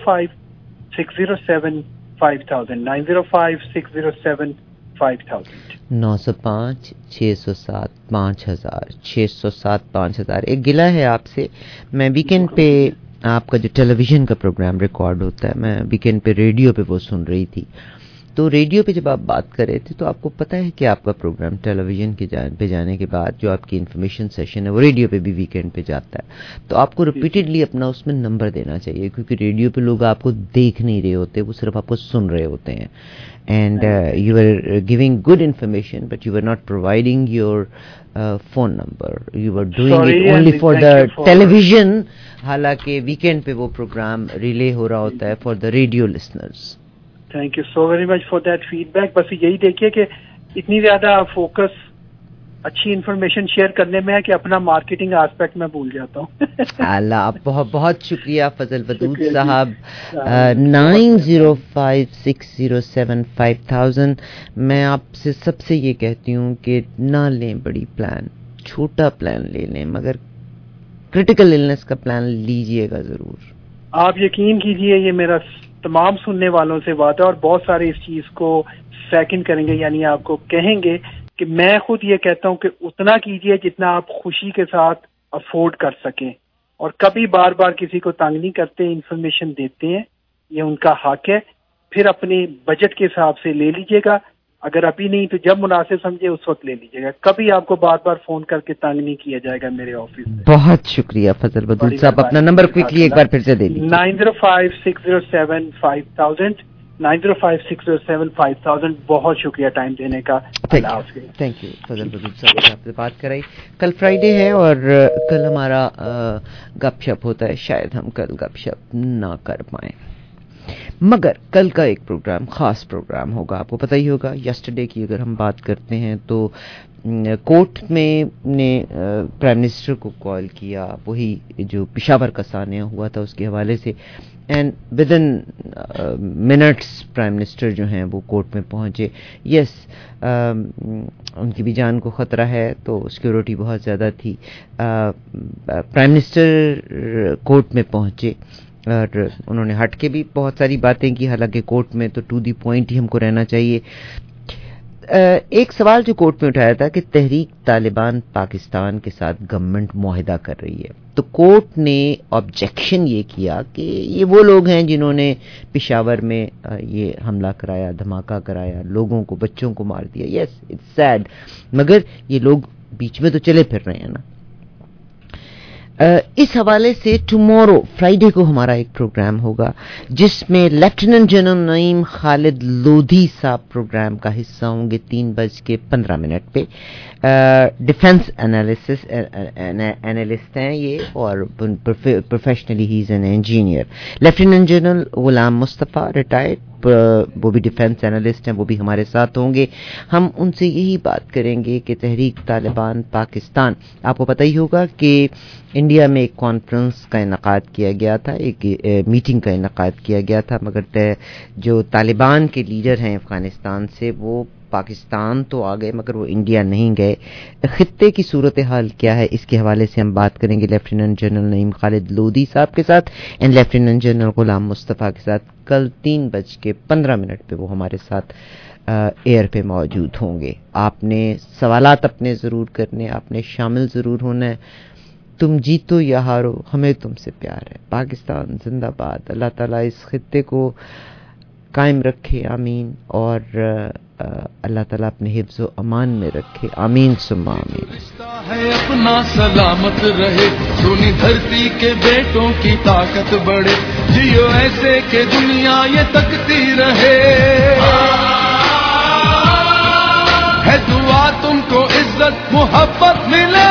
905-607-5000 905-607-5000 905-607-5000 607-5000। एक गिला है आपसे, मैं वीकेंड पे आपका जो टेलीविजन का प्रोग्राम रिकॉर्ड होता है, मैं वीकेंड पे रेडियो पे वो सुन रही थी। तो रेडियो पे जब आप बात कर रहे थे तो आपको पता है कि आपका प्रोग्राम टेलीविजन के पे जाने के बाद जो आपकी इन्फॉर्मेशन सेशन है वो रेडियो पे भी वीकेंड पे जाता है। तो आपको रिपीटेडली अपना उसमें नंबर देना चाहिए, क्योंकि रेडियो पे लोग आपको देख नहीं रहे होते, वो सिर्फ आपको सुन रहे होते हैं। And you are giving good information but you are not providing your phone number, you are doing it only for the television, हालांकि वीकेंड पे वो प्रोग्राम रिले हो रहा होता है for the radio listeners. Thank you so very much for that feedback. बस यही देखिए कि इतनी ज्यादा फोकस अच्छी इन्फॉर्मेशन शेयर करने में है कि अपना मार्केटिंग एस्पेक्ट में भूल जाता हूँ। अल्लाह, बहुत बहुत शुक्रिया फजल बदूद साहब। 905-607-5000। मैं आपसे सबसे ये कहती हूँ कि ना लें बड़ी प्लान, छोटा प्लान ले लें, मगर क्रिटिकल इलनेस का प्लान लीजिएगा जरूर। आप यकीन कीजिए, ये मेरा तमाम सुनने वालों से बात है और बहुत सारे इस चीज को सेकंड करेंगे, यानी आपको कहेंगे कि मैं खुद ये कहता हूं कि उतना कीजिए जितना आप खुशी के साथ अफोर्ड कर सकें, और कभी बार बार किसी को तंग नहीं करते, इन्फॉर्मेशन देते हैं, ये उनका हक है। फिर अपने बजट के हिसाब से ले लीजिएगा, अगर अभी नहीं तो जब मुनासिब समझे उस वक्त ले लीजिएगा। कभी आपको बार बार फोन करके तंग नहीं किया जाएगा मेरे ऑफिस से। बहुत शुक्रिया फजल बदूद साहब, अपना नंबर क्विकली एक बार फिर से दे दीजिए। 905-607-5000 9056075000. بہت شکریہ ٹائم دینے کا. تھینک یو فضل وجود صاحب سے آپ سے بات کرائی. کل فرائیڈے ہے اور کل ہمارا گپ شپ ہوتا ہے. شاید ہم کل گپ شپ نہ کر پائیں مگر کل کا ایک پروگرام خاص پروگرام ہوگا. آپ کو پتہ ہی ہوگا یسٹرڈے کی اگر ہم بات کرتے ہیں تو کورٹ میں نے پرائم منسٹر کو کال کیا, وہی جو پشاور کا سانحہ ہوا تھا اس کے حوالے سے, and within minutes prime minister جو ہیں وہ کورٹ میں پہنچے. یس ان کی بھی جان کو خطرہ ہے تو سیکورٹی بہت زیادہ تھی. پرائم منسٹر کورٹ میں پہنچے اور انہوں نے ہٹ کے بھی بہت ساری باتیں کی, حالانکہ کورٹ میں تو ٹو دی پوائنٹ ہی ہم کو رہنا چاہیے. ایک سوال جو کورٹ میں اٹھایا تھا کہ تحریک طالبان پاکستان کے ساتھ گورنمنٹ معاہدہ کر رہی ہے, تو کورٹ نے آبجیکشن یہ کیا کہ یہ وہ لوگ ہیں جنہوں نے پشاور میں یہ حملہ کرایا, دھماکہ کرایا, لوگوں کو, بچوں کو مار دیا. یس اٹس سیڈ, مگر یہ لوگ بیچ میں تو چلے پھر رہے ہیں نا. اس حوالے سے ٹمورو فرائیڈے کو ہمارا ایک پروگرام ہوگا جس میں لیفٹیننٹ جنرل نعیم خالد لودھی صاحب پروگرام کا حصہ ہوں گے 3:15 پہ. ڈیفنس اینالسٹ ہیں یہ اور professionally he is an engineer. Lieutenant general Ghulam Mustafa retired, وہ بھی ڈیفنس اینالسٹ ہیں, وہ بھی ہمارے ساتھ ہوں گے. ہم ان سے یہی بات کریں گے کہ تحریک طالبان پاکستان, آپ کو پتہ ہی ہوگا کہ انڈیا میں ایک کانفرنس کا انعقاد کیا گیا تھا, ایک میٹنگ کا انعقاد کیا گیا تھا, مگر جو طالبان کے لیڈر ہیں افغانستان سے وہ پاکستان تو آ گئے مگر وہ انڈیا نہیں گئے. خطے کی صورتحال کیا ہے اس کے حوالے سے ہم بات کریں گے لیفٹیننٹ جنرل نعیم خالد لودھی صاحب کے ساتھ اینڈ لیفٹیننٹ جنرل غلام مصطفیٰ کے ساتھ. کل 3:15 پہ وہ ہمارے ساتھ ایئر پہ موجود ہوں گے. آپ نے سوالات اپنے ضرور کرنے, آپ نے شامل ضرور ہونا ہے. تم جیتو یا ہارو ہمیں تم سے پیار ہے. پاکستان زندہ باد. اللہ تعالیٰ اس خطے کو قائم رکھے, آمین, اور اللہ تعالیٰ اپنے حفظ و امان میں رکھے, آمین ثم آمین. ہے اپنا سلامت رہے, سونی دھرتی کے بیٹوں کی طاقت بڑھے, جیو ایسے کہ دنیا یہ تکتی رہے. ہے دعا تم کو عزت محبت ملے.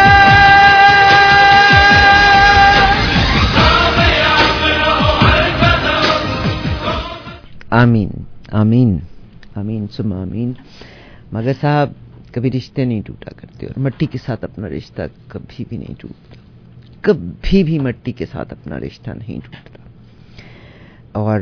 آمین آمین آمین ثم آمین. مگر صاحب کبھی رشتے نہیں ٹوٹا کرتے اور مٹی کے ساتھ اپنا رشتہ کبھی بھی نہیں ٹوٹتا, کبھی بھی مٹی کے ساتھ اپنا رشتہ نہیں ٹوٹتا. اور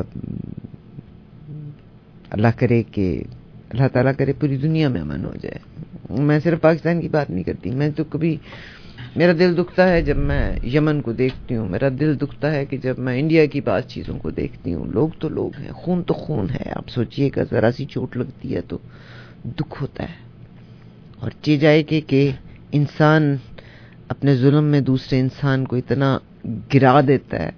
اللہ کرے کہ اللہ تعالیٰ کرے پوری دنیا میں امن ہو جائے. میں صرف پاکستان کی بات نہیں کرتی, میں تو کبھی میرا دل دکھتا ہے جب میں یمن کو دیکھتی ہوں, میرا دل دکھتا ہے کہ جب میں انڈیا کی بعض چیزوں کو دیکھتی ہوں. لوگ تو لوگ ہیں, خون تو خون ہے. آپ سوچئے کہ ذرا سی چوٹ لگتی ہے تو دکھ ہوتا ہے, اور چیز آئے کہ انسان اپنے ظلم میں دوسرے انسان کو اتنا گرا دیتا ہے.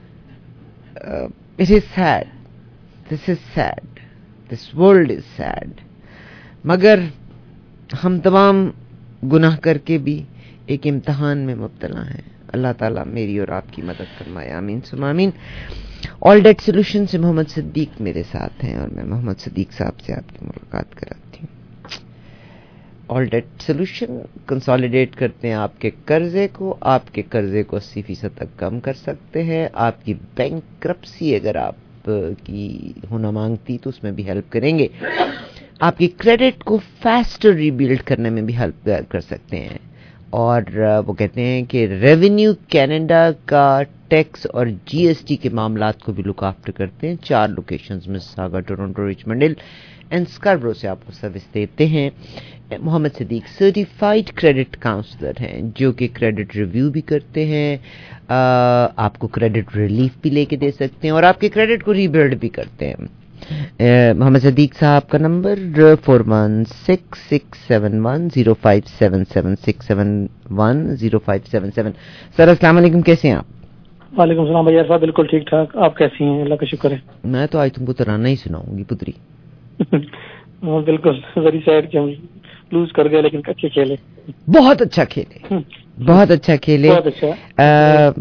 It is sad. This is sad. This world is sad. مگر ہم تمام گناہ کر کے بھی ایک امتحان میں مبتلا ہیں. اللہ تعالیٰ میری اور آپ کی مدد فرمائے, آمین ثم آمین. آل ڈیٹ سولوشن سے محمد صدیق میرے ساتھ ہیں اور میں محمد صدیق صاحب سے آپ کی ملاقات کراتی ہوں. آل ڈیٹ سولوشن کنسالیڈیٹ کرتے ہیں آپ کے قرضے کو, آپ کے قرضے کو 80% تک کم کر سکتے ہیں. آپ کی بینکرپسی اگر آپ کی ہونا مانگتی تو اس میں بھی ہیلپ کریں گے. آپ کی کریڈٹ کو فاسٹر ریبلڈ کرنے میں بھی ہیلپ کر سکتے ہیں. اور وہ کہتے ہیں کہ ریونیو کینیڈا کا ٹیکس اور جی ایس ٹی کے معاملات کو بھی لک آفٹر کرتے ہیں. 4 لوکیشنز میں مساگا, ٹورنٹو, ریچمنڈ ہل اینڈ اسکاربرو سے آپ کو سروس دیتے ہیں. Muhammad Siddiq certified credit counsellor ہیں جو کہ کریڈٹ ریویو بھی کرتے ہیں, آپ کو کریڈٹ ریلیف بھی لے کے دے سکتے ہیں اور آپ کے کریڈٹ کو ریبلڈ بھی کرتے ہیں. محمد صدیق صاحب کا نمبر 4166710577 سر السلام علیکم, کیسے ہیں آپ؟ وعلیکم السلام بھیا صاحب, بالکل ٹھیک ٹھاک, آپ کیسی ہیں؟ اللہ کا شکر ہے. میں تو آج تم کو ترانہ ہی سناؤں گی پتری. بالکل ویری سیڈ کہ ہم لوز کر گئے, لیکن اچھے کھیلے, بہت اچھا کھیلے, بہت اچھا کھیلے.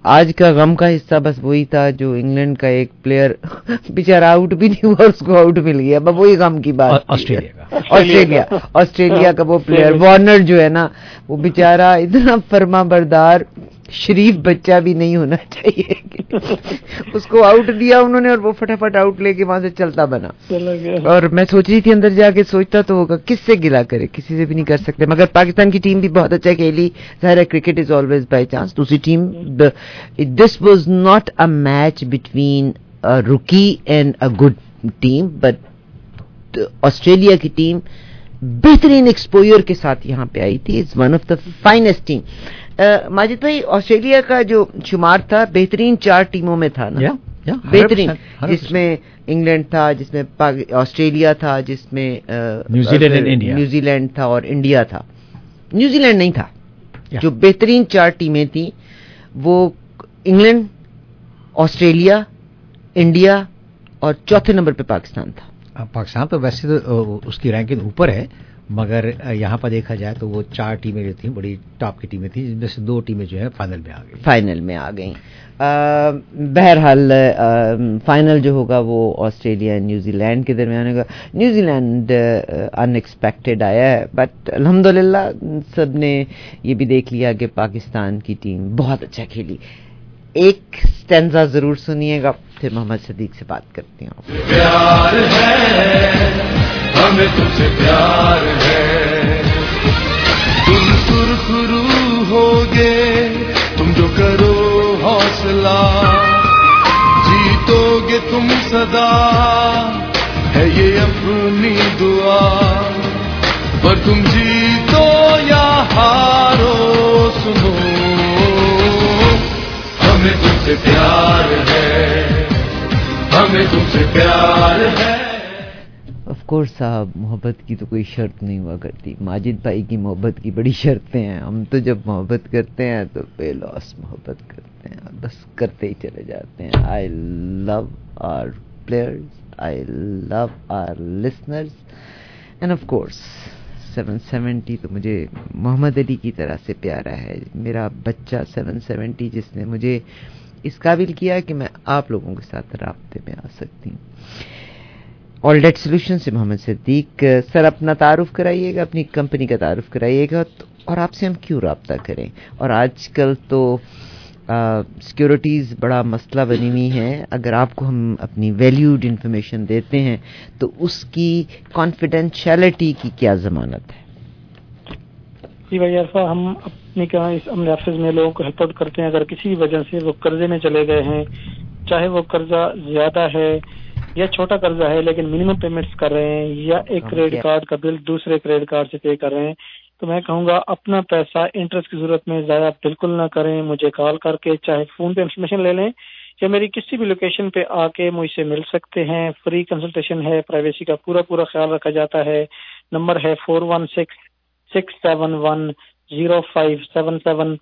आज का गम का हिस्सा बस वही था जो इंग्लैंड का एक प्लेयर बेचारा आउट भी नहीं हुआ, उसको आउट मिल गया, बस वही गम की बात। ऑस्ट्रेलिया का वो प्लेयर वार्नर जो है ना, वो बेचारा इतना फर्माबरदार शरीफ बच्चा भी नहीं होना चाहिए उसको आउट दिया उन्होंने और वो फटाफट आउट लेके वहां से चलता बना। और मैं सोच रही थी अंदर जाके, सोचता तो होगा किससे गिला करे, किसी से भी नहीं कर सकते। मगर पाकिस्तान की टीम भी बहुत अच्छा खेली, ज़ाहिर है cricket is always by chance. दूसरी team, this was not a match between a rookie and a good team, but Australia की टीम बेहतरीन एक्सपोजर के साथ यहाँ पे आई थी। It's one of the finest team. Majid भाई, ऑस्ट्रेलिया का जो शुमार था बेहतरीन 4 टीमों में था ना, बेहतरीन, जिसमें इंग्लैंड था, जिसमें ऑस्ट्रेलिया था, जिसमें न्यूजीलैंड था और इंडिया था। न्यूजीलैंड नहीं था। जो बेहतरीन 4 टीमें थी वो इंग्लैंड, ऑस्ट्रेलिया, इंडिया और चौथे नंबर पे पाकिस्तान था। पाकिस्तान तो वैसे तो उसकी रैंकिंग ऊपर है, मगर यहाँ पर देखा जाए तो वो 4 टीमें जो थी बड़ी टॉप की टीमें थी, जिनमें से 2 टीमें जो है फाइनल में आ गई। बहरहाल फाइनल जो होगा वो ऑस्ट्रेलिया न्यूजीलैंड के दरमियान होगा। न्यूजीलैंड अनएक्सपेक्टेड आया है, बट अल्हम्दुलिल्लाह सब ने ये भी देख लिया कि पाकिस्तान की टीम बहुत अच्छा खेली। एक स्टैंजा जरूर सुनिएगा, फिर मोहम्मद सदीक से बात करते हैं। प्यार है हमें तुझसे प्यार है, तुम सुरखरू होगे तुम जो करो हौसला, जीतोगे तुम सदा है ये अपनी दुआ, पर तुम जीतो या हारो सुनो हमें तुमसे प्यार है, हमें तुमसे प्यार है। ऑफ कोर्स साहब, मोहब्बत की तो कोई शर्त नहीं हुआ करती। माजिद भाई की मोहब्बत की बड़ी शर्तें हैं। हम तो जब मोहब्बत करते हैं तो बेलौस मोहब्बत करते हैं, बस करते ही चले जाते हैं। I love our players, I love our listeners and of course 770 तो मुझे मोहम्मद अली की तरह से प्यारा है, मेरा बच्चा 770, जिसने मुझे इस काबिल किया कि मैं आप लोगों के साथ राब्ते में आ सकती हूँ। ऑल डेट सोल्यूशन से मोहम्मद सदीक सर, अपना तारुफ कराइएगा, अपनी कंपनी का तारुफ कराइएगा, और आपसे हम क्यों राब्ता करें। और आजकल तो सिक्योरिटीज़ बड़ा मसला बनी हुई है। अगर आपको हम अपनी वैल्यूड इंफॉर्मेशन देते हैं तो उसकी कॉन्फिडेंशियलिटी की क्या ज़मानत है? जी भाई, ऐसा हम अपने अपने ऑफिस में लोगों को हेल्प आउट करते हैं। अगर किसी वजह से वो कर्जे में चले गए हैं, चाहे वो कर्जा ज्यादा है या छोटा कर्जा है लेकिन मिनिमम पेमेंट्स कर रहे हैं, या एक क्रेडिट कार्ड का बिल दूसरे क्रेडिट कार्ड से पे कर रहे हैं, तो मैं कहूँगा अपना पैसा इंटरेस्ट की जरूरत में ज़्यादा बिल्कुल ना करें। मुझे कॉल करके चाहे फोन पे इंफॉर्मेशन ले लें या मेरी किसी भी लोकेशन पे आके मुझसे मिल सकते हैं। फ्री कंसल्टेशन है, प्राइवेसी का पूरा ख्याल रखा जाता है। नंबर है 416-671-0577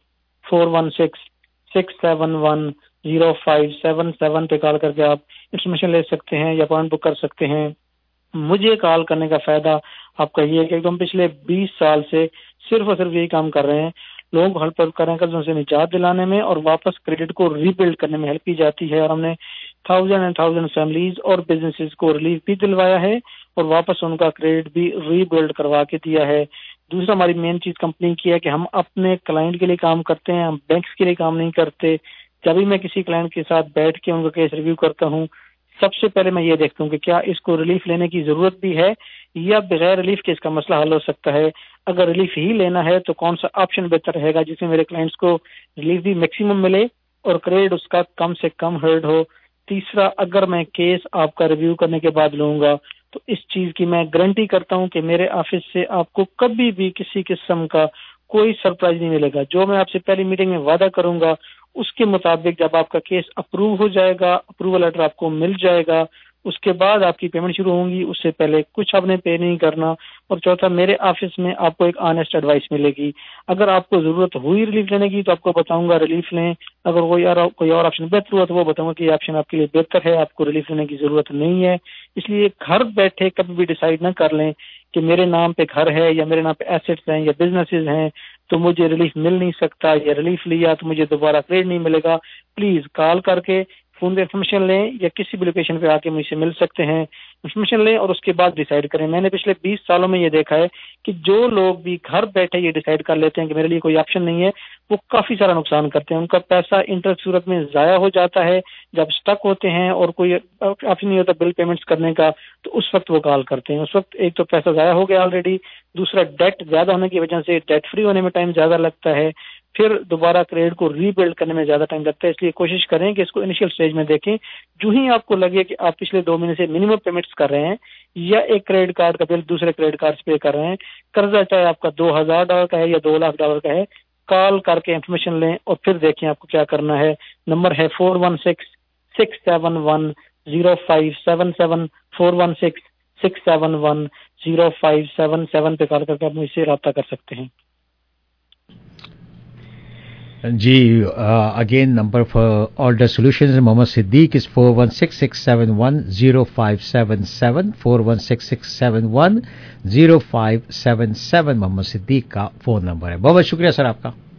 416-671-0577 पे कॉल करके आप इंफॉर्मेशन ले सकते हैं या अपॉइंट बुक कर सकते हैं। मुझे कॉल करने का फायदा आपका ये है कि हम पिछले 20 साल से सिर्फ और सिर्फ यही काम कर रहे हैं, लोगों को हेल्प कर रहे हैं कर्जों से निजात दिलाने में और वापस क्रेडिट को रीबिल्ड करने में हेल्प की जाती है। और हमने 1000 फैमिलीज और बिजनेसेस को रिलीफ भी दिलवाया है और वापस उनका क्रेडिट भी रीबिल्ड करवा के दिया है। दूसरा, हमारी मेन चीज कंपनी की है कि हम अपने क्लाइंट के लिए काम करते हैं, हम बैंक्स के लिए काम नहीं करते। जब भी मैं किसी क्लाइंट के साथ बैठ के उनका केस रिव्यू करता हूँ, सबसे पहले मैं ये देखता हूँ कि क्या इसको रिलीफ लेने की जरूरत भी है या बगैर रिलीफ के इसका मसला हल हो सकता है। अगर रिलीफ ही लेना है तो कौन सा ऑप्शन बेहतर रहेगा जिसमें मेरे क्लाइंट्स को रिलीफ भी मैक्सिमम मिले और क्रेडिट उसका कम से कम हर्ट हो। तीसरा, अगर मैं केस आपका रिव्यू करने के बाद लूंगा तो इस चीज की मैं गारंटी करता हूं कि मेरे ऑफिस से आपको कभी भी किसी किस्म का कोई सरप्राइज नहीं मिलेगा। जो मैं आपसे पहली मीटिंग में वादा करूंगा उसके मुताबिक जब आपका केस अप्रूव हो जाएगा, अप्रूवल लेटर आपको मिल जाएगा, उसके बाद आपकी पेमेंट शुरू होंगी। उससे पहले कुछ आपने पे नहीं करना। और चौथा, मेरे ऑफिस में आपको एक ऑनेस्ट एडवाइस मिलेगी। अगर आपको जरूरत हुई रिलीफ लेने की तो आपको बताऊंगा रिलीफ लें, अगर कोई और ऑप्शन बेहतर हुआ तो वो बताऊंगा कि ऑप्शन आपके लिए बेहतर है, आपको रिलीफ लेने की जरूरत नहीं है। इसलिए घर बैठे कभी भी डिसाइड ना कर लें कि मेरे नाम पे घर है या मेरे नाम पे एसेट्स हैं या बिजनेसेस हैं। तो मुझे रिलीफ मिल नहीं सकता, या रिलीफ लिया तो मुझे दोबारा क्रेडिट नहीं मिलेगा, प्लीज कॉल करके फोन पे इन्फॉर्मेशन लें या किसी भी लोकेशन पे आके मुझसे मिल सकते हैं, इन्फॉर्मेशन लें और उसके बाद डिसाइड करें। मैंने पिछले 20 सालों में ये देखा है कि जो लोग भी घर बैठे ये डिसाइड कर लेते हैं कि मेरे लिए कोई ऑप्शन नहीं है, वो काफी सारा नुकसान करते हैं। उनका पैसा इंटरेस्ट सूरत में जाया हो जाता है। जब स्टक होते हैं और कोई ऑप्शन नहीं होता बिल पेमेंट्स करने का, तो उस वक्त वो कॉल करते हैं। उस वक्त एक तो पैसा जाया हो गया ऑलरेडी, दूसरा डेट ज्यादा होने की वजह से डेट फ्री होने में टाइम ज्यादा लगता है, फिर दोबारा क्रेडिट को रीबिल्ड करने में ज्यादा टाइम लगता है। इसलिए कोशिश करें कि इसको इनिशियल स्टेज में देखें। जो ही आपको लगे कि आप पिछले 2 महीने से मिनिमम पेमेंट्स कर रहे हैं या एक क्रेडिट कार्ड का बिल दूसरे क्रेडिट कार्ड पे कर रहे हैं, कर्जा चाहे आपका $2,000 का है या $2,00,000 का है, कॉल करके इन्फॉर्मेशन लें और फिर देखें आपको क्या करना है। नंबर है 416-671-0577, 416-671-0577 पे कॉल करके आप मुझसे रब्ता कर सकते हैं। जी, again number for Alder solutions Mohammad Siddiq is 416-671-0577, 416-671-0577 Mohammad Siddiq का फोन नंबर है। बहुत बहुत शुक्रिया सर आपका।